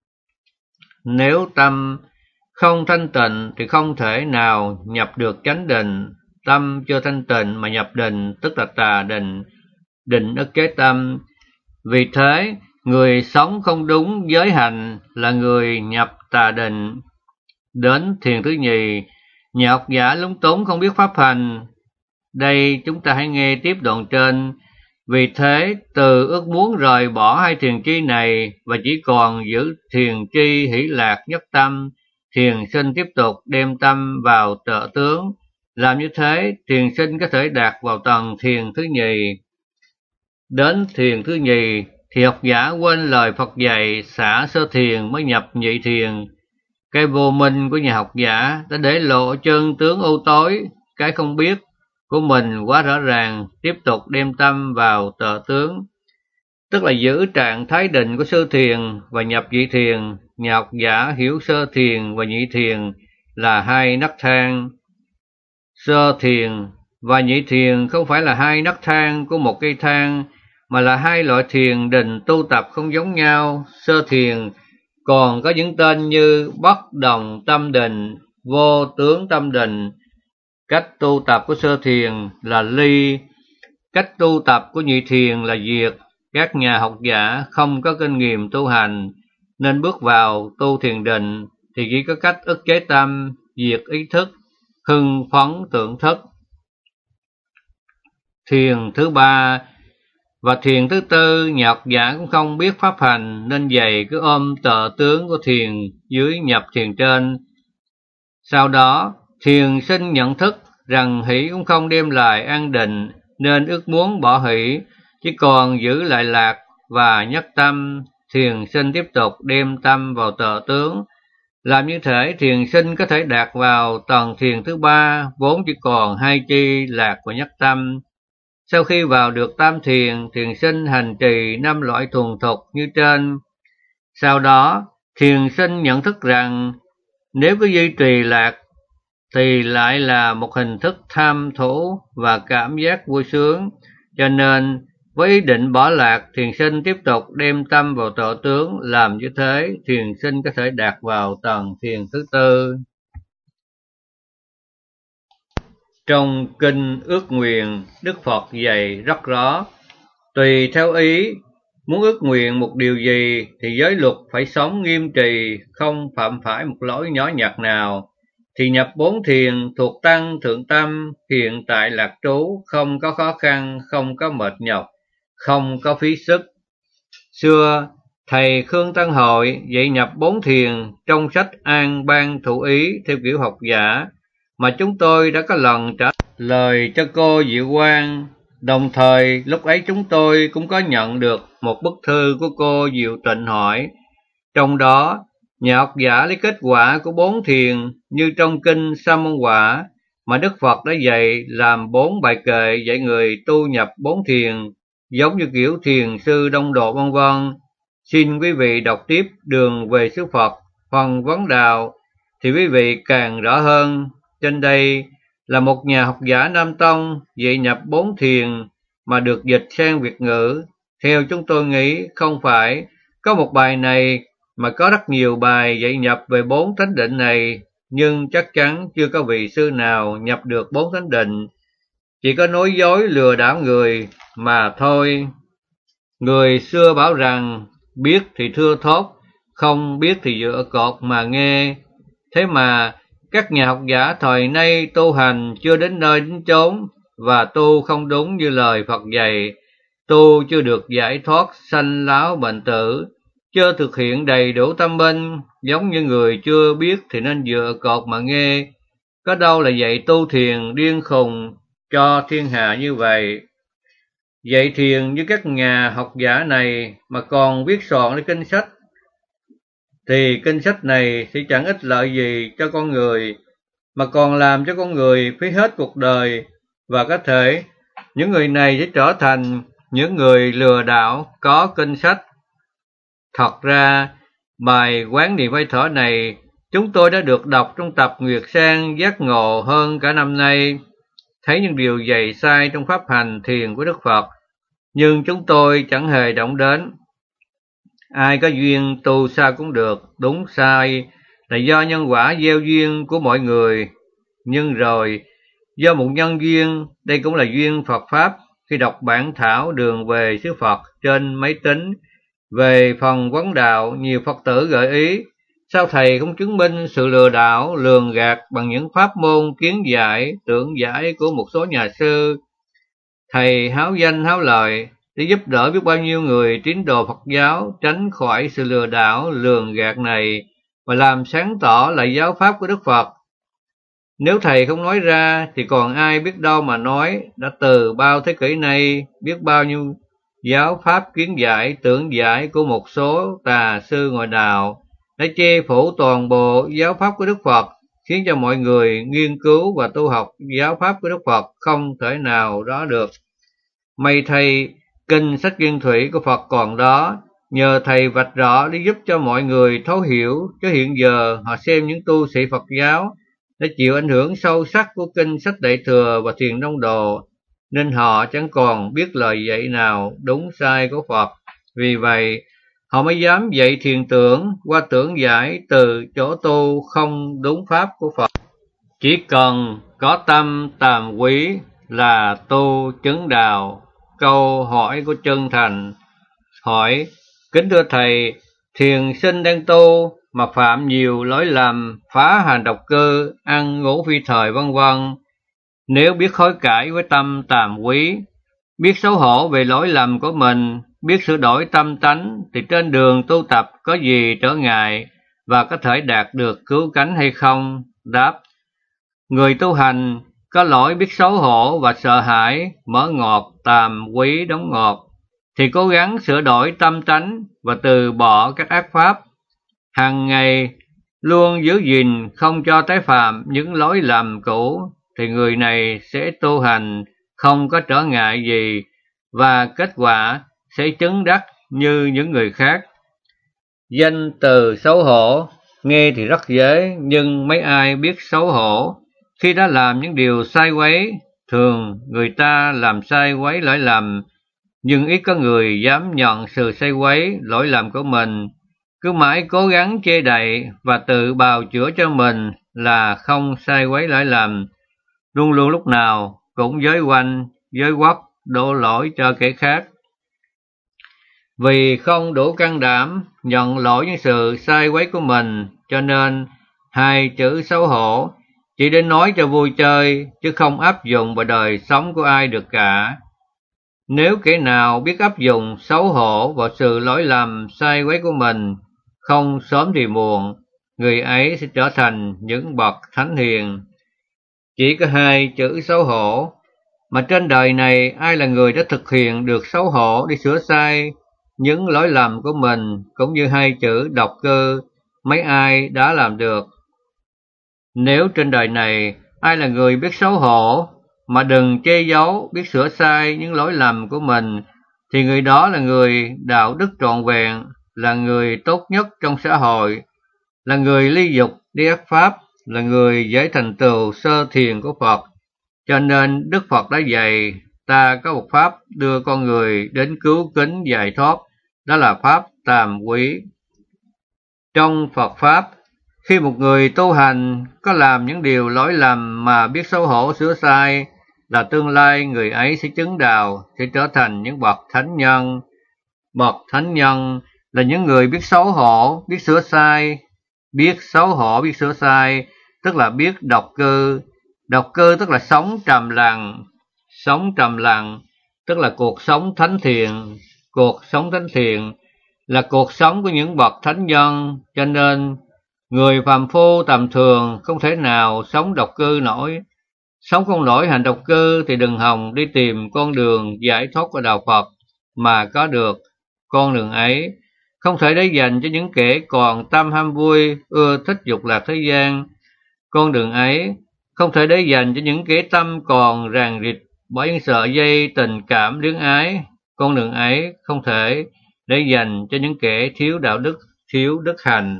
Nếu tâm không thanh tịnh thì không thể nào nhập được chánh định. Tâm chưa thanh tịnh mà nhập định tức là tà định, định ức chế tâm. Vì thế, người sống không đúng giới hạnh là người nhập tà định. Đến thiền thứ nhì, nhà học giả lúng túng không biết pháp hành. Đây chúng ta hãy nghe tiếp đoạn trên. Vì thế, từ ước muốn rời bỏ hai thiền chi này và chỉ còn giữ thiền chi hỷ lạc nhất tâm, thiền sinh tiếp tục đem tâm vào trợ tướng. Làm như thế, thiền sinh có thể đạt vào tầng thiền thứ nhì. Đến thiền thứ nhì, thì học giả quên lời Phật dạy xả sơ thiền mới nhập nhị thiền. Cái vô minh của nhà học giả đã để lộ chân tướng u tối, cái không biết của mình quá rõ ràng, tiếp tục đem tâm vào tờ tướng, tức là giữ trạng thái định của sơ thiền và nhập nhị thiền. Nhà học giả hiểu sơ thiền và nhị thiền là hai nấc thang. Sơ thiền và nhị thiền không phải là hai nấc thang của một cây thang, mà là hai loại thiền định tu tập không giống nhau. Sơ thiền còn có những tên như bất đồng tâm định, vô tướng tâm định. Cách tu tập của sơ thiền là ly, cách tu tập của nhị thiền là diệt. Các nhà học giả không có kinh nghiệm tu hành, nên bước vào tu thiền định thì chỉ có cách ức chế tâm, diệt ý thức, hưng phấn tưởng thức. Thiền thứ ba và thiền thứ tư, nhà học giả cũng không biết pháp hành, nên dày cứ ôm tờ tướng của thiền dưới nhập thiền trên. Sau đó, thiền sinh nhận thức rằng hỷ cũng không đem lại an định, nên ước muốn bỏ hỷ, chỉ còn giữ lại lạc và nhất tâm. Thiền sinh tiếp tục đem tâm vào tờ tướng. Làm như thể thiền sinh có thể đạt vào tầng thiền thứ ba, vốn chỉ còn hai chi lạc và nhất tâm. Sau khi vào được tam thiền, thiền sinh hành trì năm loại thuần thục như trên. Sau đó, thiền sinh nhận thức rằng nếu cứ duy trì lạc thì lại là một hình thức tham thủ và cảm giác vui sướng, cho nên với ý định bỏ lạc, thiền sinh tiếp tục đem tâm vào tọa tướng. Làm như thế, thiền sinh có thể đạt vào tầng thiền thứ tư. Trong kinh ước nguyện, Đức Phật dạy rất rõ, tùy theo ý, muốn ước nguyện một điều gì thì giới luật phải sống nghiêm trì, không phạm phải một lỗi nhỏ nhặt nào, thì nhập bốn thiền thuộc tăng thượng tâm, hiện tại lạc trú, không có khó khăn, không có mệt nhọc, không có phí sức. Xưa, thầy Khương Tăng Hội dạy nhập bốn thiền trong sách An Ban Thủ Ý theo kiểu học giả, mà chúng tôi đã có lần trả lời cho cô Diệu Quang. Đồng thời, lúc ấy chúng tôi cũng có nhận được một bức thư của cô Diệu Tịnh hỏi. Trong đó, nhà học giả lấy kết quả của bốn thiền như trong kinh Sa Môn Quả mà Đức Phật đã dạy làm bốn bài kệ dạy người tu nhập bốn thiền, giống như kiểu thiền sư Đông Độ vân vân. Xin quý vị đọc tiếp Đường về xứ Phật, phần vấn đạo thì quý vị càng rõ hơn. Trên đây là một nhà học giả Nam Tông dạy nhập bốn thiền mà được dịch sang Việt ngữ. Theo chúng tôi nghĩ không phải có một bài này mà có rất nhiều bài dạy nhập về bốn thánh định này, nhưng chắc chắn chưa có vị sư nào nhập được bốn thánh định, chỉ có nói dối lừa đảo người mà thôi. Người xưa bảo rằng biết thì thưa thốt, không biết thì dựa cột mà nghe. Thế mà các nhà học giả thời nay tu hành chưa đến nơi đến chốn, và tu không đúng như lời Phật dạy, tu chưa được giải thoát sanh lão bệnh tử, chưa thực hiện đầy đủ tâm minh, giống như người chưa biết thì nên dựa cột mà nghe. Có đâu là dạy tu thiền điên khùng cho thiên hạ như vậy. Dạy thiền như các nhà học giả này mà còn viết soạn lên kinh sách, thì kinh sách này sẽ chẳng ích lợi gì cho con người, mà còn làm cho con người phí hết cuộc đời, và có thể những người này sẽ trở thành những người lừa đảo có kinh sách. Thật ra, bài Quán Niệm Hơi Thở này chúng tôi đã được đọc trong tập Nguyệt Sang Giác Ngộ hơn cả năm nay, thấy những điều dạy sai trong pháp hành thiền của Đức Phật, nhưng chúng tôi chẳng hề động đến. Ai có duyên tu sao cũng được, đúng sai là do nhân quả gieo duyên của mọi người. Nhưng rồi, do một nhân duyên, đây cũng là duyên Phật Pháp, khi đọc bản thảo Đường về xứ Phật trên máy tính, về phần vấn đạo, nhiều Phật tử gợi ý, sao thầy không chứng minh sự lừa đảo, lường gạt bằng những pháp môn kiến giải, tưởng giải của một số nhà sư. Thầy háo danh háo lợi để giúp đỡ biết bao nhiêu người tín đồ Phật giáo tránh khỏi sự lừa đảo, lường gạt này, và làm sáng tỏ lại giáo pháp của Đức Phật. Nếu thầy không nói ra thì còn ai biết đâu mà nói. Đã từ bao thế kỷ nay, biết bao nhiêu giáo pháp kiến giải, tưởng giải của một số tà sư ngoại đạo đã che phủ toàn bộ giáo pháp của Đức Phật. khiến cho mọi người nghiên cứu và tu học giáo pháp của Đức Phật không thể nào đó được. May thay, kinh sách Nguyên Thủy của Phật còn đó, nhờ thầy vạch rõ để giúp cho mọi người thấu hiểu, chứ hiện giờ họ xem những tu sĩ Phật giáo đã chịu ảnh hưởng sâu sắc của kinh sách Đại Thừa và Thiền Tông Đồ, nên họ chẳng còn biết lời dạy nào đúng sai của Phật. Vì vậy, họ mới dám dạy thiền tưởng qua tưởng giải từ chỗ tu không đúng pháp của Phật. Chỉ cần có tâm tàm quý là tu chứng đạo. Câu hỏi của chân thành hỏi: kính thưa thầy, thiền sinh đang tu mà phạm nhiều lỗi lầm, phá hành độc cư, ăn ngủ phi thời vân vân. Nếu biết hối cải với tâm tàm quý, biết xấu hổ về lỗi lầm của mình, biết sửa đổi tâm tánh, thì trên đường tu tập có gì trở ngại và có thể đạt được cứu cánh hay không? Đáp: người tu hành có lỗi biết xấu hổ và sợ hãi, mở ngọt tàm quý đóng ngọt, thì cố gắng sửa đổi tâm tánh và từ bỏ các ác pháp. Hàng ngày luôn giữ gìn không cho tái phạm những lỗi lầm cũ, thì người này sẽ tu hành không có trở ngại gì và kết quả sẽ chứng đắc như những người khác. Danh từ xấu hổ nghe thì rất dễ, nhưng mấy ai biết xấu hổ khi đã làm những điều sai quấy. Thường người ta làm sai quấy lỗi lầm, nhưng ít có người dám nhận sự sai quấy lỗi lầm của mình, cứ mãi cố gắng che đậy và tự bào chữa cho mình là không sai quấy lỗi lầm, luôn luôn lúc nào cũng giới quanh giới quất đổ lỗi cho kẻ khác. Vì không đủ can đảm nhận lỗi những sự sai quấy của mình, cho nên hai chữ xấu hổ chỉ đến nói cho vui chơi, chứ không áp dụng vào đời sống của ai được cả. Nếu kẻ nào biết áp dụng xấu hổ vào sự lỗi lầm sai quấy của mình, không sớm thì muộn, người ấy sẽ trở thành những bậc thánh hiền. Chỉ có hai chữ xấu hổ, mà trên đời này ai là người đã thực hiện được xấu hổ để sửa sai những lỗi lầm của mình, cũng như hai chữ độc cư, mấy ai đã làm được. Nếu trên đời này ai là người biết xấu hổ mà đừng che giấu, biết sửa sai những lỗi lầm của mình, thì người đó là người đạo đức trọn vẹn, là người tốt nhất trong xã hội, là người ly dục đi ác pháp, là người dễ thành tựu sơ thiền của Phật. Cho nên Đức Phật đã dạy ta có một pháp đưa con người đến cứu kính giải thoát, đó là pháp tàm quý. Trong Phật Pháp, khi một người tu hành có làm những điều lỗi lầm mà biết xấu hổ sửa sai, là tương lai người ấy sẽ chứng đạo, sẽ trở thành những bậc thánh nhân. Bậc thánh nhân là những người biết xấu hổ, biết sửa sai. Biết xấu hổ, biết sửa sai, tức là biết độc cư. Độc cư tức là sống trầm lặng. Sống trầm lặng tức là cuộc sống thánh thiện. Cuộc sống thánh thiện là cuộc sống của những bậc thánh nhân, cho nên người phàm phu tầm thường không thể nào sống độc cư nổi. Sống không nổi hành độc cư thì đừng hòng đi tìm con đường giải thoát của đạo Phật, mà có được con đường ấy không thể để dành cho những kẻ còn tâm ham vui, ưa thích dục lạc thế gian. Con đường ấy không thể để dành cho những kẻ tâm còn ràng rịt bởi những sợi dây tình cảm luyến ái. Con đường ấy không thể để dành cho những kẻ thiếu đạo đức, thiếu đức hành.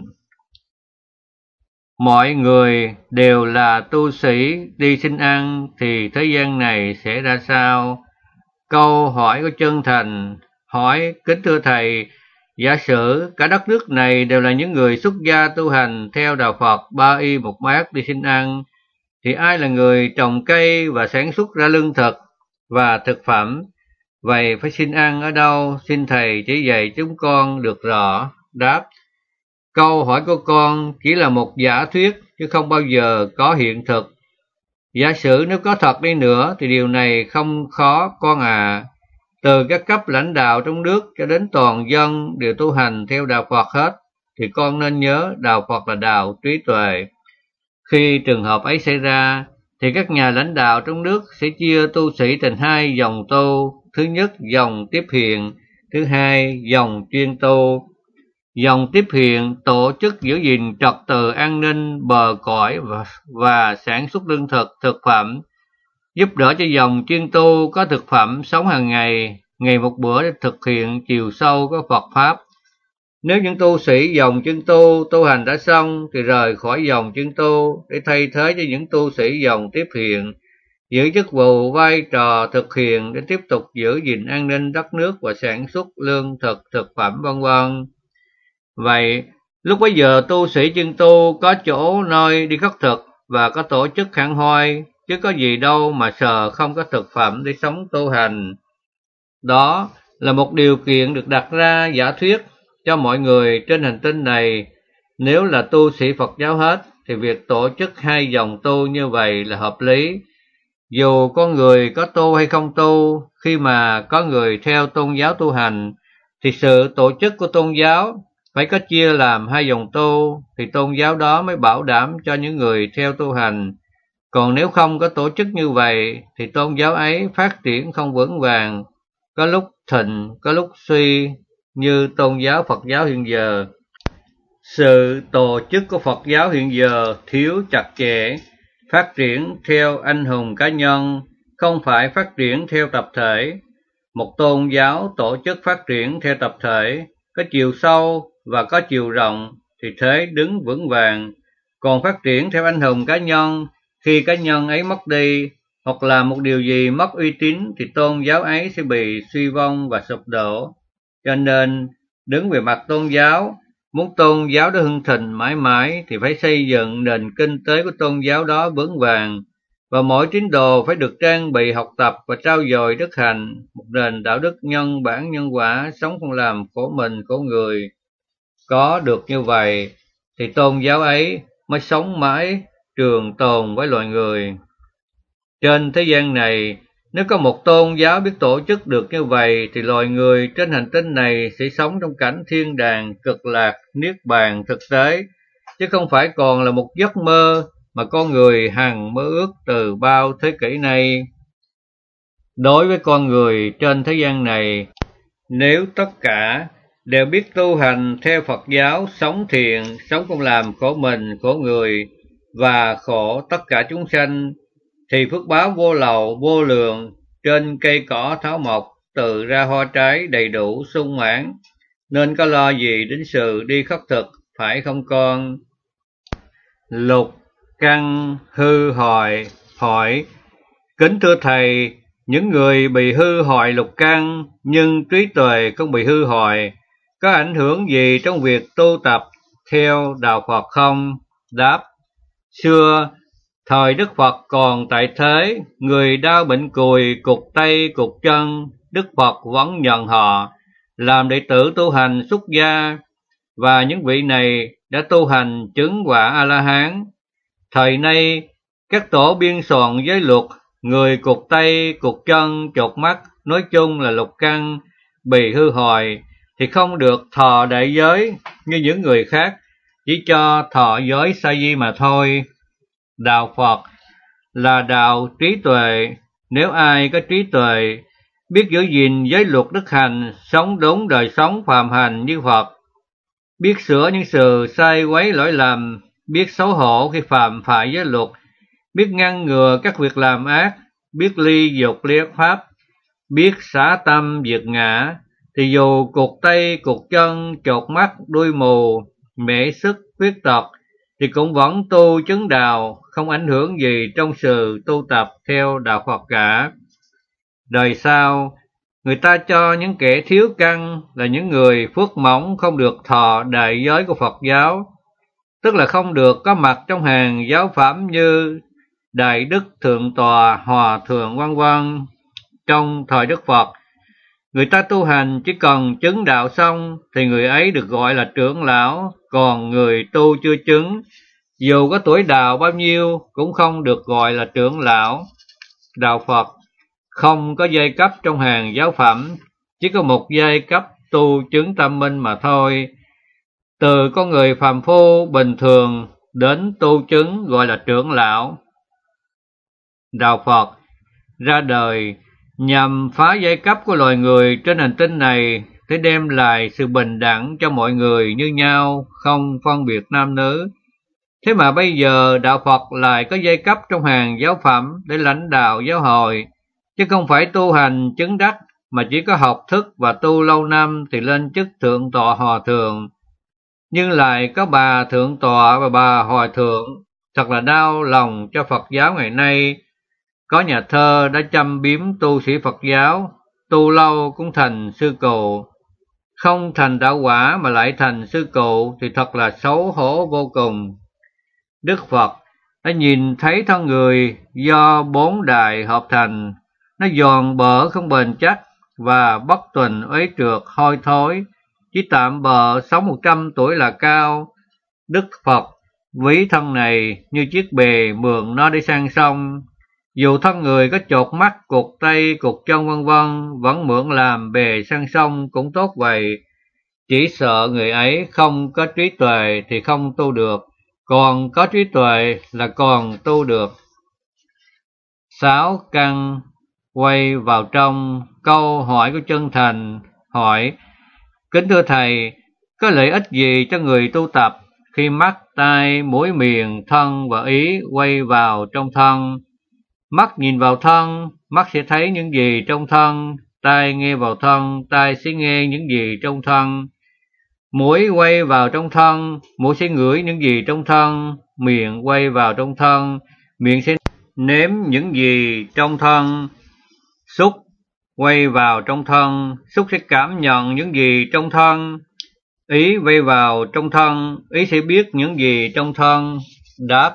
Mọi người đều là tu sĩ đi xin ăn, thì thế gian này sẽ ra sao? Câu hỏi của chân thành hỏi: kính thưa thầy, giả sử cả đất nước này đều là những người xuất gia tu hành theo đạo Phật, ba y một mát đi xin ăn, thì ai là người trồng cây và sản xuất ra lương thực và thực phẩm? Vậy phải xin ăn ở đâu? Xin thầy chỉ dạy chúng con được rõ. Đáp: câu hỏi của con chỉ là một giả thuyết, chứ không bao giờ có hiện thực. Giả sử nếu có thật đi nữa thì điều này không khó con à. Từ các cấp lãnh đạo trong nước cho đến toàn dân đều tu hành theo đạo Phật hết, thì con nên nhớ đạo Phật là đạo trí tuệ. Khi trường hợp ấy xảy ra, thì các nhà lãnh đạo trong nước sẽ chia tu sĩ thành hai dòng tu. Thứ nhất, dòng tiếp hiện; thứ hai, dòng chuyên tu. Dòng tiếp hiện tổ chức giữ gìn trật tự an ninh bờ cõi và, và sản xuất lương thực, thực phẩm, giúp đỡ cho dòng chuyên tu có thực phẩm sống hàng ngày, ngày một bữa để thực hiện chiều sâu của Phật Pháp. Nếu những tu sĩ dòng chuyên tu tu hành đã xong thì rời khỏi dòng chuyên tu để thay thế cho những tu sĩ dòng tiếp hiện, giữ chức vụ vai trò thực hiện để tiếp tục giữ gìn an ninh đất nước và sản xuất lương thực, thực phẩm vân vân. Vậy, lúc bấy giờ tu sĩ chuyên tu có chỗ nơi đi khất thực và có tổ chức hẳn hoi, chứ có gì đâu mà sợ không có thực phẩm để sống tu hành. Đó là một điều kiện được đặt ra giả thuyết cho mọi người trên hành tinh này. Nếu là tu sĩ Phật giáo hết thì việc tổ chức hai dòng tu như vậy là hợp lý. Dù con người có tu hay không tu, khi mà có người theo tôn giáo tu hành thì sự tổ chức của tôn giáo phải có chia làm hai dòng tu thì tôn giáo đó mới bảo đảm cho những người theo tu hành. Còn nếu không có tổ chức như vậy thì tôn giáo ấy phát triển không vững vàng, có lúc thịnh, có lúc suy, như tôn giáo Phật giáo hiện giờ. Sự tổ chức của Phật giáo hiện giờ thiếu chặt chẽ, phát triển theo anh hùng cá nhân, không phải phát triển theo tập thể. Một tôn giáo tổ chức phát triển theo tập thể, có chiều sâu và có chiều rộng thì thế đứng vững vàng. Còn phát triển theo anh hùng cá nhân, khi cá nhân ấy mất đi hoặc là một điều gì mất uy tín thì tôn giáo ấy sẽ bị suy vong và sụp đổ. Cho nên, đứng về mặt tôn giáo, muốn tôn giáo đó hưng thịnh mãi mãi thì phải xây dựng nền kinh tế của tôn giáo đó vững vàng, và mỗi tín đồ phải được trang bị học tập và trau dồi đức hạnh, một nền đạo đức nhân bản nhân quả, sống không làm khổ mình khổ người. Có được như vậy thì tôn giáo ấy mới sống mãi trường tồn với loài người. Trên thế gian này, nếu có một tôn giáo biết tổ chức được như vậy thì loài người trên hành tinh này sẽ sống trong cảnh thiên đàng, cực lạc, niết bàn thực tế, chứ không phải còn là một giấc mơ mà con người hằng mơ ước từ bao thế kỷ nay. Đối với con người trên thế gian này, nếu tất cả đều biết tu hành theo Phật giáo, sống thiện, sống không làm khổ mình, khổ người và khổ tất cả chúng sanh, thì phước báo vô lậu, vô lượng, trên cây cỏ thảo mộc, tự ra hoa trái đầy đủ sung mãn, nên có lo gì đến sự đi khất thực, phải không con? Lục căn hư hoại hỏi: kính thưa thầy, những người bị hư hoại lục căn nhưng trí tuệ không bị hư hoại, có ảnh hưởng gì trong việc tu tập theo đạo Phật không? Đáp: xưa thời Đức Phật còn tại thế, người đau bệnh cùi, cụt tay, cụt chân, Đức Phật vẫn nhận họ làm đệ tử tu hành xuất gia, và những vị này đã tu hành chứng quả A-la-hán. Thời nay, các tổ biên soạn giới luật, người cụt tay, cụt chân, chột mắt, nói chung là lục căn bị hư hoại, thì không được thọ đại giới như những người khác, chỉ cho thọ giới sa di mà thôi. Đạo Phật là đạo trí tuệ, nếu ai có trí tuệ, biết giữ gìn giới luật đức hành, sống đúng đời sống phàm hành như Phật, biết sửa những sự sai quấy lỗi lầm, biết xấu hổ khi phạm phải giới luật, biết ngăn ngừa các việc làm ác, biết ly dục ly ác pháp, biết xả tâm diệt ngã, thì dù cụt tay, cụt chân, chột mắt, đuôi mù, mễ sức, khuyết tật, thì cũng vẫn tu chứng đạo, không ảnh hưởng gì trong sự tu tập theo đạo Phật cả. Đời sau, người ta cho những kẻ thiếu căn là những người phước mỏng không được thọ đại giới của Phật giáo, tức là không được có mặt trong hàng giáo phẩm như Đại Đức Thượng Tọa, Hòa Thượng vân vân. Trong thời Đức Phật, người ta tu hành chỉ cần chứng đạo xong thì người ấy được gọi là trưởng lão, còn người tu chưa chứng, dù có tuổi đạo bao nhiêu cũng không được gọi là trưởng lão. Đạo Phật không có giai cấp trong hàng giáo phẩm, chỉ có một giai cấp tu chứng tâm minh mà thôi. Từ con người phàm phu bình thường đến tu chứng gọi là trưởng lão. Đạo Phật ra đời nhằm phá giai cấp của loài người trên hành tinh này, để đem lại sự bình đẳng cho mọi người như nhau, không phân biệt nam nữ. Thế mà bây giờ đạo Phật lại có giai cấp trong hàng giáo phẩm để lãnh đạo giáo hội, chứ không phải tu hành chứng đắc, mà chỉ có học thức và tu lâu năm thì lên chức thượng tọa hòa thượng. Nhưng lại có bà thượng tọa và bà hòa thượng, thật là đau lòng cho Phật giáo ngày nay. Có nhà thơ đã châm biếm tu sĩ Phật giáo, tu lâu cũng thành sư cụ, không thành đạo quả mà lại thành sư cụ thì thật là xấu hổ vô cùng. Đức Phật đã nhìn thấy thân người do bốn đại hợp thành, nó giòn bở không bền chắc và bất tuần uế trượt hôi thối, chỉ tạm bợ sống một trăm tuổi là cao. Đức Phật ví thân này như chiếc bè mượn nó đi sang sông, dù thân người có chột mắt, cụt tay, cụt chân vân vân, vẫn mượn làm bè sang sông cũng tốt vậy. Chỉ sợ người ấy không có trí tuệ thì không tu được, còn có trí tuệ là còn tu được. Sáu căn quay vào trong. Câu hỏi của chân thành hỏi: kính thưa thầy, có lợi ích gì cho người tu tập khi mắt, tai, mũi, miệng, thân và ý quay vào trong thân? Mắt nhìn vào thân, mắt sẽ thấy những gì trong thân. Tai nghe vào thân, tai sẽ nghe những gì trong thân. Mũi quay vào trong thân, mũi sẽ ngửi những gì trong thân. Miệng quay vào trong thân, miệng sẽ nếm những gì trong thân. Xúc quay vào trong thân, xúc sẽ cảm nhận những gì trong thân. Ý quay vào trong thân, ý sẽ biết những gì trong thân. Đáp: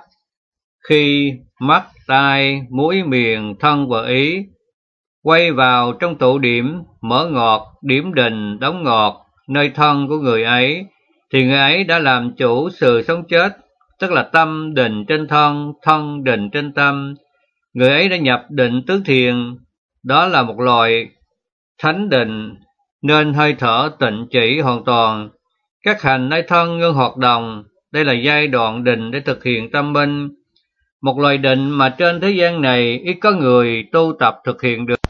khi mắt, tai, mũi, miệng, thân và ý quay vào trong tụ điểm mở ngọt, điểm định đóng ngọt nơi thân của người ấy, thì người ấy đã làm chủ sự sống chết, tức là tâm định trên thân, thân định trên tâm. Người ấy đã nhập định tứ thiền, đó là một loại thánh định, nên hơi thở tịnh chỉ hoàn toàn. Các hành nơi thân ngưng hoạt động, đây là giai đoạn định để thực hiện tâm minh. Một loại định mà trên thế gian này ít có người tu tập thực hiện được.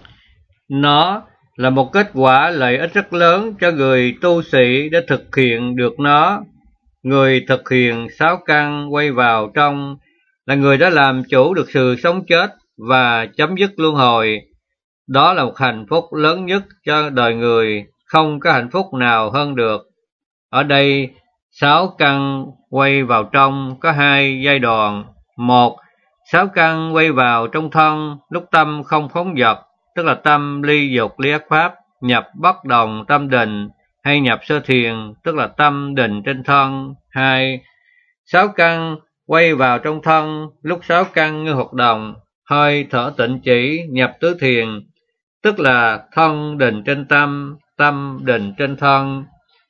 Nó là một kết quả lợi ích rất lớn cho người tu sĩ để thực hiện được nó. Người thực hiện sáu căn quay vào trong là người đã làm chủ được sự sống chết và chấm dứt luân hồi. Đó là một hạnh phúc lớn nhất cho đời người, không có hạnh phúc nào hơn được. Ở đây, sáu căn quay vào trong có hai giai đoạn. Một, sáu căn quay vào trong thân lúc tâm không phóng dật, tức là tâm ly dục ly ác pháp, nhập bất đồng tâm định, hay nhập sơ thiền, tức là tâm định trên thân. Hai, sáu căn quay vào trong thân lúc sáu căn ngưng hoạt động, hơi thở tịnh chỉ, nhập tứ thiền, tức là thân định trên tâm, tâm định trên thân.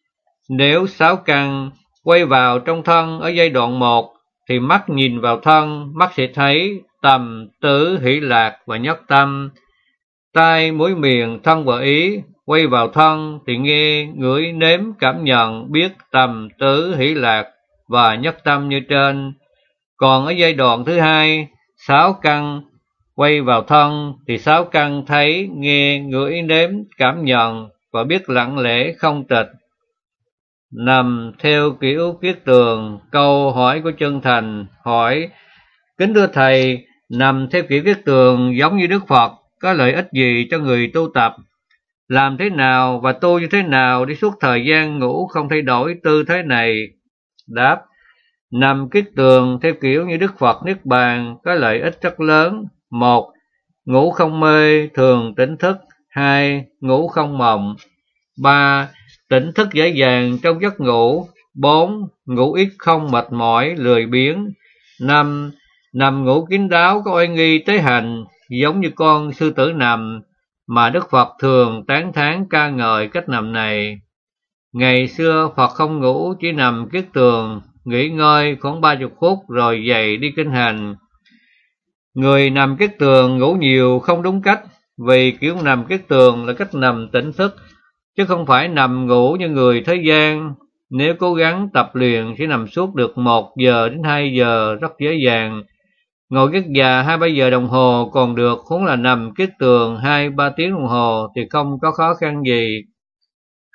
Nếu sáu căn quay vào trong thân ở giai đoạn một, thì mắt nhìn vào thân, mắt sẽ thấy tầm, tứ, hỷ lạc và nhất tâm. Tai, mũi, miệng, thân và ý quay vào thân thì nghe, ngửi, nếm, cảm nhận, biết tầm, tứ, hỷ lạc và nhất tâm như trên. Còn ở giai đoạn thứ hai, sáu căn quay vào thân thì sáu căn thấy, nghe, ngửi, nếm, cảm nhận và biết lặng lẽ không tịch. Nằm theo kiểu viết tường. Câu hỏi của chân thành hỏi: kính thưa thầy, nằm theo kiểu viết tường giống như Đức Phật có lợi ích gì cho người tu tập? Làm thế nào và tu như thế nào để suốt thời gian ngủ không thay đổi tư thế này? Đáp: nằm kiết tường theo kiểu như Đức Phật Niết Bàn có lợi ích rất lớn. Một, ngủ không mê, thường tỉnh thức. Hai, ngủ không mộng. Ba, tỉnh thức dễ dàng trong giấc ngủ. Bốn, ngủ ít không mệt mỏi, lười biếng. Năm, nằm ngủ kín đáo có oai nghi tế hành, giống như con sư tử nằm, mà Đức Phật thường tán thán ca ngợi cách nằm này. Ngày xưa Phật không ngủ, chỉ nằm kiết tường, nghỉ ngơi khoảng ba mươi phút rồi dậy đi kinh hành. Người nằm kiết tường ngủ nhiều không đúng cách, vì kiểu nằm kiết tường là cách nằm tỉnh thức, chứ không phải nằm ngủ như người thế gian. Nếu cố gắng tập luyện sẽ nằm suốt được một giờ đến hai giờ rất dễ dàng. Ngồi kiết già hai ba giờ đồng hồ còn được, huống là nằm kiết tường hai ba tiếng đồng hồ thì không có khó khăn gì.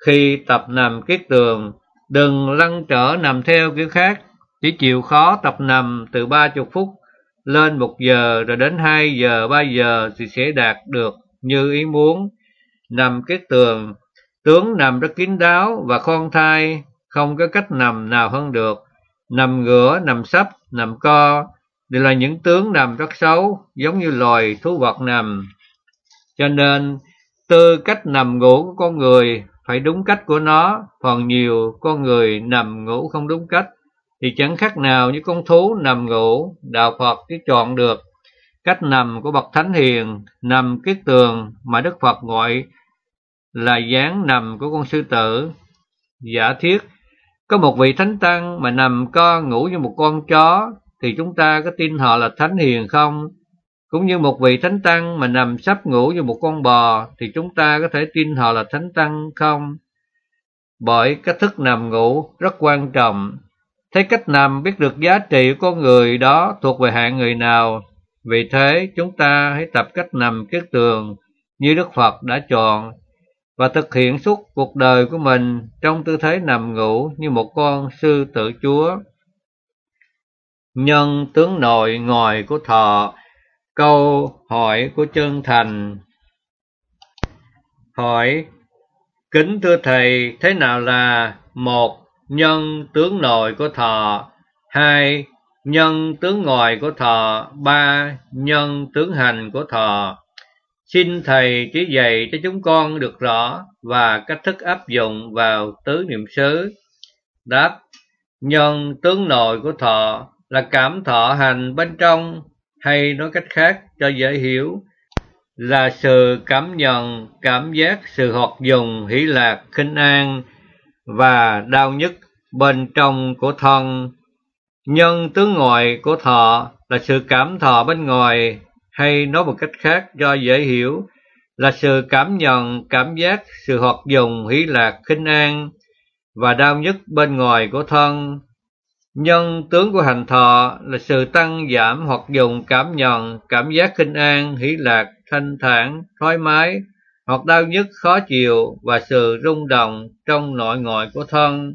Khi tập nằm kiết tường, đừng lăn trở nằm theo kiểu khác, chỉ chịu khó tập nằm từ ba mươi phút lên một giờ, rồi đến hai giờ, ba giờ thì sẽ đạt được như ý muốn. Nằm kiết tường, tướng nằm rất kín đáo và khoan thai, không có cách nằm nào hơn được. Nằm ngửa, nằm sấp, nằm co đều là những tướng nằm rất xấu, giống như loài thú vật nằm. Cho nên tư cách nằm ngủ của con người phải đúng cách của nó. Còn nhiều con người nằm ngủ không đúng cách thì chẳng khác nào như con thú nằm ngủ. Đạo Phật chỉ chọn được cách nằm của bậc thánh hiền, nằm kiết tường mà Đức Phật gọi là dáng nằm của con sư tử. Giả thiết có một vị thánh tăng mà nằm co ngủ như một con chó thì chúng ta có tin họ là thánh hiền không? Cũng như một vị thánh tăng mà nằm sấp ngủ như một con bò thì chúng ta có thể tin họ là thánh tăng không? Bởi cách thức nằm ngủ rất quan trọng. Thấy cách nằm biết được giá trị của con người đó thuộc về hạng người nào. Vì thế chúng ta hãy tập cách nằm kiết tường như Đức Phật đã chọn và thực hiện suốt cuộc đời của mình trong tư thế nằm ngủ như một con sư tử chúa. Nhân tướng nội ngồi của thọ. Câu hỏi của Chân Thành. Hỏi: kính thưa thầy, thế nào là một nhân tướng nội của thọ, hai nhân tướng ngoài của thọ, ba nhân tướng hành của thọ? Xin thầy chỉ dạy cho chúng con được rõ và cách thức áp dụng vào tứ niệm xứ. Đáp: nhân tướng nội của thọ là cảm thọ hành bên trong, hay nói cách khác cho dễ hiểu là sự cảm nhận, cảm giác, sự hoạt dụng, hỷ lạc, khinh an và đau nhức bên trong của thân. Nhân tướng ngoài của thọ là sự cảm thọ bên ngoài, hay nói một cách khác cho dễ hiểu là sự cảm nhận, cảm giác, sự hoạt dụng, hỷ lạc, khinh an và đau nhức bên ngoài của thân. Nhân tướng của hành thọ là sự tăng giảm hoặc dùng cảm nhận, cảm giác khinh an, hỷ lạc, thanh thản, thoải mái hoặc đau nhức, khó chịu và sự rung động trong nội ngoại của thân.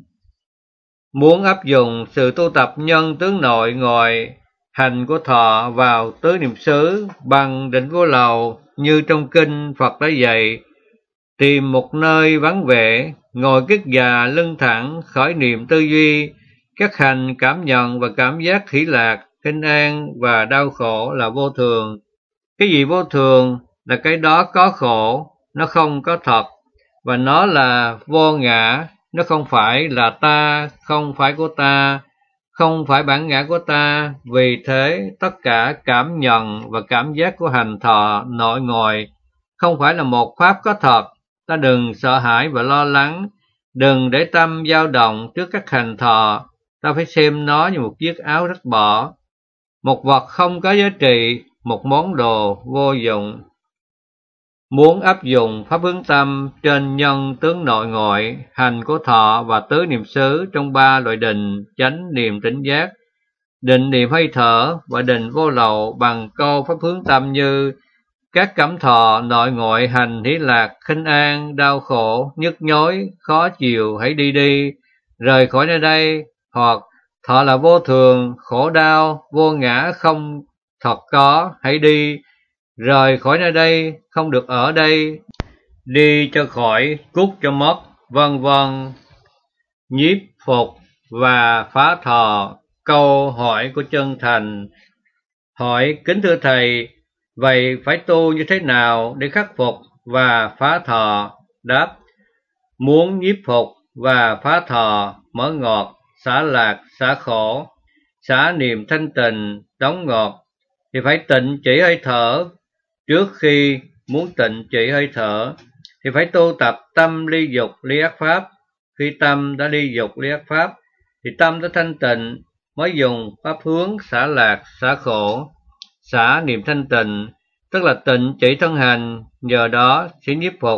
Muốn áp dụng sự tu tập nhân tướng nội ngoại hành của thọ vào tứ niệm xứ bằng định vô lậu như trong kinh Phật đã dạy, tìm một nơi vắng vẻ, ngồi kiết già lưng thẳng, khởi niệm tư duy các hành cảm nhận và cảm giác hỷ lạc, khinh an và đau khổ là vô thường. Cái gì vô thường là cái đó có khổ, nó không có thật, và nó là vô ngã, nó không phải là ta, không phải của ta, không phải bản ngã của ta. Vì thế tất cả cảm nhận và cảm giác của hành thọ nội ngoại không phải là một pháp có thật. Ta đừng sợ hãi và lo lắng, đừng để tâm dao động trước các hành thọ. Ta phải xem nó như một chiếc áo rách bỏ, một vật không có giá trị, một món đồ vô dụng. Muốn áp dụng pháp hướng tâm trên nhân tướng nội ngoại hành của thọ và tứ niệm xứ trong ba loại định chánh niệm tỉnh giác, định niệm hơi thở và định vô lậu bằng câu pháp hướng tâm như: các cảm thọ nội ngoại hành hỷ lạc, khinh an, đau khổ, nhức nhối, khó chịu, hãy đi đi, rời khỏi nơi đây. Hoặc thọ là vô thường, khổ đau, vô ngã, không thật có, hãy đi, rời khỏi nơi đây, không được ở đây, đi cho khỏi, cút cho mất, vân vân. Nhiếp phục và phá thọ. Câu hỏi của Chân Thành. Hỏi: kính thưa thầy, vậy phải tu như thế nào để khắc phục và phá thọ? Đáp: muốn nhiếp phục và phá thọ, mở ngọt, xả lạc, xả khổ, xả niềm thanh tịnh, đóng ngọt, thì phải tịnh chỉ hơi thở. Trước khi muốn tịnh chỉ hơi thở thì phải tu tập tâm ly dục ly ác pháp. Khi tâm đã ly dục ly ác pháp thì tâm đã thanh tịnh, mới dùng pháp hướng xả lạc, xả khổ, xả niềm thanh tịnh, tức là tịnh chỉ thân hành, nhờ đó sẽ nhiếp phục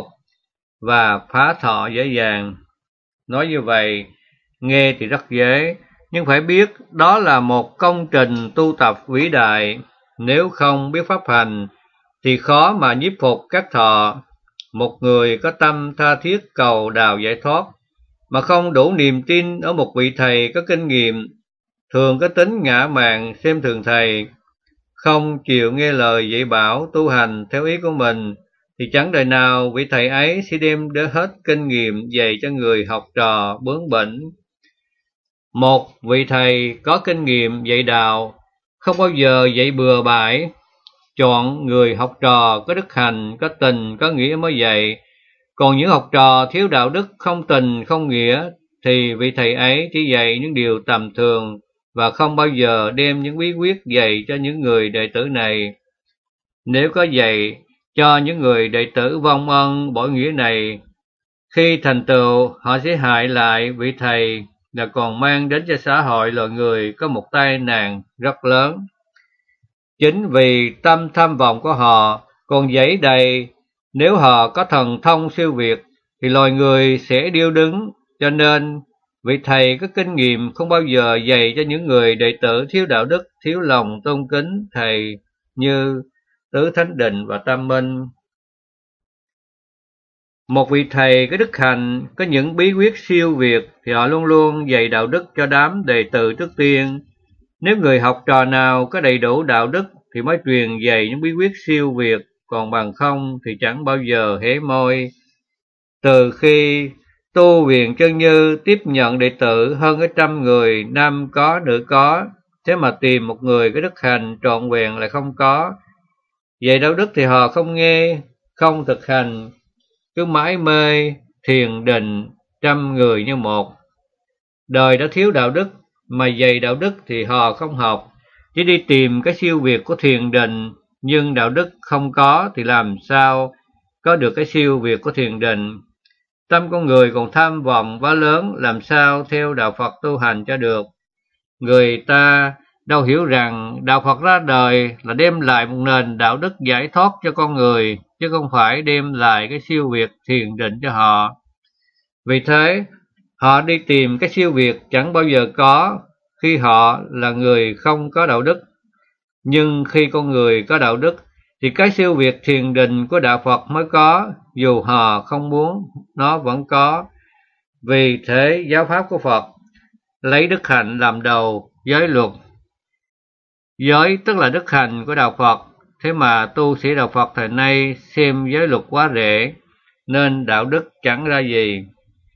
và phá thọ dễ dàng. Nói như vậy nghe thì rất dễ, nhưng phải biết đó là một công trình tu tập vĩ đại. Nếu không biết pháp hành thì khó mà nhiếp phục các thọ. một người có tâm tha thiết cầu đào giải thoát, mà không đủ niềm tin ở một vị thầy có kinh nghiệm, thường có tính ngã mạn xem thường thầy, không chịu nghe lời dạy bảo tu hành theo ý của mình, thì chẳng đời nào vị thầy ấy sẽ đem đến hết kinh nghiệm dạy cho người học trò bướng bỉnh. Một vị thầy có kinh nghiệm dạy đạo không bao giờ dạy bừa bãi, chọn người học trò có đức hạnh, có tình, có nghĩa mới dạy. Còn những học trò thiếu đạo đức, không tình, không nghĩa, thì vị thầy ấy chỉ dạy những điều tầm thường và không bao giờ đem những bí quyết dạy cho những người đệ tử này. Nếu có dạy cho những người đệ tử vong ân bội nghĩa này, khi thành tựu họ sẽ hại lại vị thầy, và còn mang đến cho xã hội loài người có một tai nạn rất lớn. Chính vì tâm tham vọng của họ còn dẫy đầy, nếu họ có thần thông siêu việt thì loài người sẽ điêu đứng, cho nên vị thầy có kinh nghiệm không bao giờ dạy cho những người đệ tử thiếu đạo đức, thiếu lòng tôn kính thầy như Tứ Thánh Định và Tam Minh. Một vị thầy có đức hạnh, có những bí quyết siêu việt thì họ luôn luôn dạy đạo đức cho đám đệ tử trước tiên. Nếu người học trò nào có đầy đủ đạo đức thì mới truyền dạy những bí quyết siêu việt, còn bằng không thì chẳng bao giờ hé môi. Từ khi tu viện Chân Như tiếp nhận đệ tử hơn cái trăm người, nam có nữ có, thế mà tìm một người có đức hạnh trọn vẹn lại không có. Dạy đạo đức thì họ không nghe, không thực hành, cứ mãi mê thiền định trăm người như một. Đời đã thiếu đạo đức, mà dạy đạo đức thì họ không học, chỉ đi tìm cái siêu việt của thiền định, nhưng đạo đức không có thì làm sao có được cái siêu việt của thiền định. Tâm con người còn tham vọng quá lớn, làm sao theo đạo Phật tu hành cho được. Người ta đâu hiểu rằng đạo Phật ra đời là đem lại một nền đạo đức giải thoát cho con người, chứ không phải đem lại cái siêu việt thiền định cho họ. Vì thế, họ đi tìm cái siêu việt chẳng bao giờ có khi họ là người không có đạo đức. Nhưng khi con người có đạo đức thì cái siêu việt thiền định của đạo Phật mới có, dù họ không muốn nó vẫn có. Vì thế giáo pháp của Phật lấy đức hạnh làm đầu giới luật. Giới tức là đức hạnh của đạo Phật, thế mà tu sĩ đạo Phật thời nay xem giới luật quá rẻ, nên đạo đức chẳng ra gì.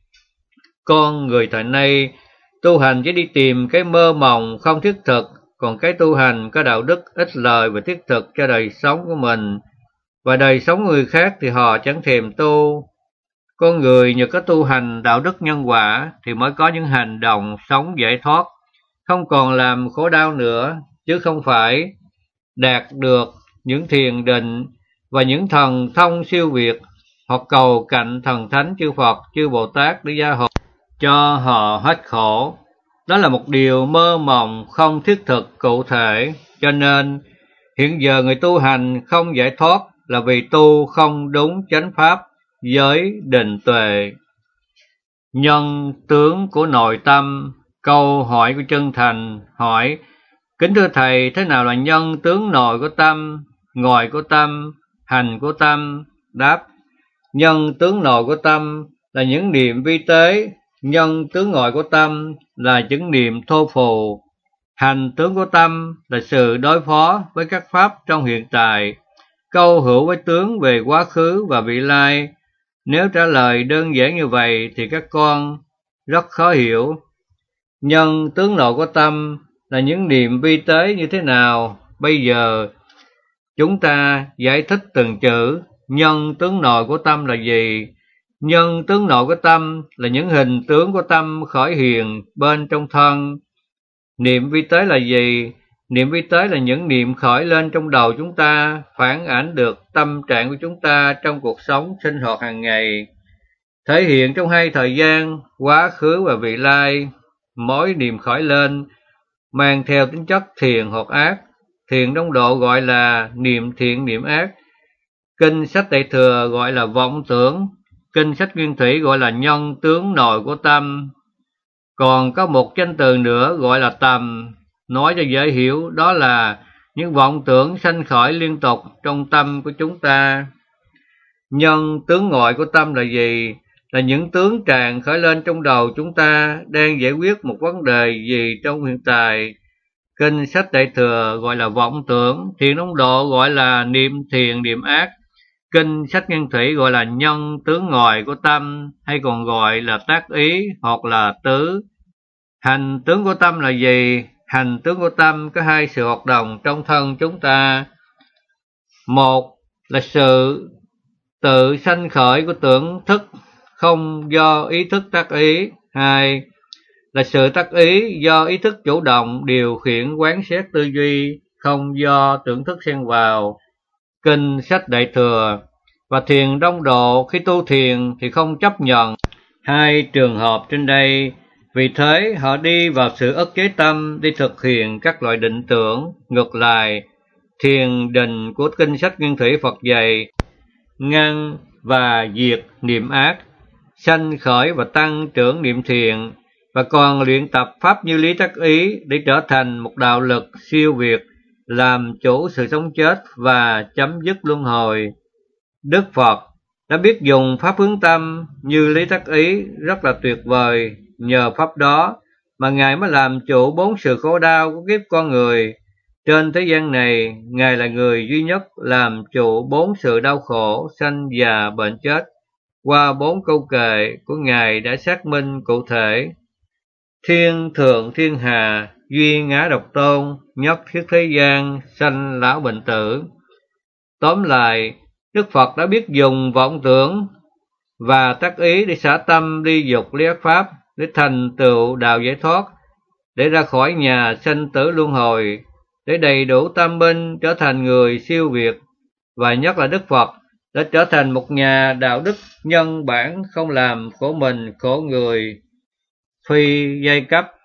Con người thời nay tu hành chỉ đi tìm cái mơ mộng không thiết thực, còn cái tu hành có đạo đức ích lợi và thiết thực cho đời sống của mình và đời sống người khác thì họ chẳng thèm tu. Con người nhờ có tu hành đạo đức nhân quả thì mới có những hành động sống giải thoát, không còn làm khổ đau nữa, chứ không phải đạt được những thiền định và những thần thông siêu việt, hoặc cầu cạnh thần thánh chư Phật, chư Bồ Tát để gia hộ cho họ hết khổ. Đó là một điều mơ mộng không thiết thực cụ thể, cho nên hiện giờ người tu hành không giải thoát là vì tu không đúng chánh pháp, giới định tuệ. Nhân tướng của nội tâm. Câu hỏi của chân thành hỏi: kính thưa thầy, thế nào là nhân tướng nội của tâm, ngoài của tâm, hành của tâm? Đáp: nhân tướng nội của tâm là những niệm vi tế, nhân tướng ngoại của tâm là những niệm thô phù, hành tướng của tâm là sự đối phó với các pháp trong hiện tại, câu hữu với tướng về quá khứ và vị lai. Nếu trả lời đơn giản như vậy thì các con rất khó hiểu. Nhân tướng nội của tâm là những niệm vi tế như thế nào? Bây giờ chúng ta giải thích từng chữ. Nhân tướng nội của tâm là gì? Nhân tướng nội của tâm là những hình tướng của tâm khởi hiện bên trong thân. Niệm vi tế là gì? Niệm vi tế là những niệm khởi lên trong đầu chúng ta, phản ảnh được tâm trạng của chúng ta trong cuộc sống sinh hoạt hàng ngày, thể hiện trong hai thời gian, quá khứ và vị lai. Mỗi niệm khởi lên mang theo tính chất thiện hoặc ác. Thiện trong độ gọi là niệm thiện niệm ác. Kinh sách Đại Thừa gọi là vọng tưởng. Kinh sách Nguyên Thủy gọi là nhân tướng nội của tâm. Còn có một danh từ nữa gọi là tầm. Nói cho dễ hiểu, đó là những vọng tưởng sanh khởi liên tục trong tâm của chúng ta. Nhân tướng ngoại của tâm là gì? Là những tướng tràn khởi lên trong đầu chúng ta đang giải quyết một vấn đề gì trong hiện tại. Kinh sách Đại Thừa gọi là vọng tưởng, Thiền Tông Độ gọi là niệm thiền niệm ác. Kinh sách Nguyên Thủy gọi là nhân tướng ngoại của tâm, hay còn gọi là tác ý hoặc là tứ. Hành tướng của tâm là gì? Hành tướng của tâm có hai sự hoạt động trong thân chúng ta. Một là sự tự sanh khởi của tưởng thức không do ý thức tác ý. Hai là sự tác ý do ý thức chủ động điều khiển quán xét tư duy, không do tưởng thức xen vào. Kinh sách Đại Thừa. Và Thiền Tông Độ khi tu thiền thì không chấp nhận hai trường hợp trên đây, vì thế họ đi vào sự ức chế tâm đi thực hiện các loại định tưởng. Ngược lại, thiền định của kinh sách Nguyên Thủy Phật dạy ngăn và diệt niệm ác, sanh khởi và tăng trưởng niệm thiện, và còn luyện tập pháp như lý tác ý để trở thành một đạo lực siêu việt, làm chủ sự sống chết và chấm dứt luân hồi. Đức Phật đã biết dùng pháp hướng tâm như lý tác ý rất là tuyệt vời. Nhờ pháp đó mà Ngài mới làm chủ bốn sự khổ đau của kiếp con người. Trên thế gian này, Ngài là người duy nhất làm chủ bốn sự đau khổ, sanh già bệnh chết. Qua bốn câu kệ của Ngài đã xác minh cụ thể. Thiên thượng thiên hà, duy ngã độc tôn, nhất thiết thế gian, sanh lão bệnh tử. Tóm lại, Đức Phật đã biết dùng vọng tưởng và tác ý để xả tâm đi dục lý ác pháp, để thành tựu đạo giải thoát, để ra khỏi nhà sanh tử luân hồi, để đầy đủ tam minh trở thành người siêu việt. Và nhất là Đức Phật đã trở thành một nhà đạo đức nhân bản, không làm khổ mình khổ người, phi giai cấp.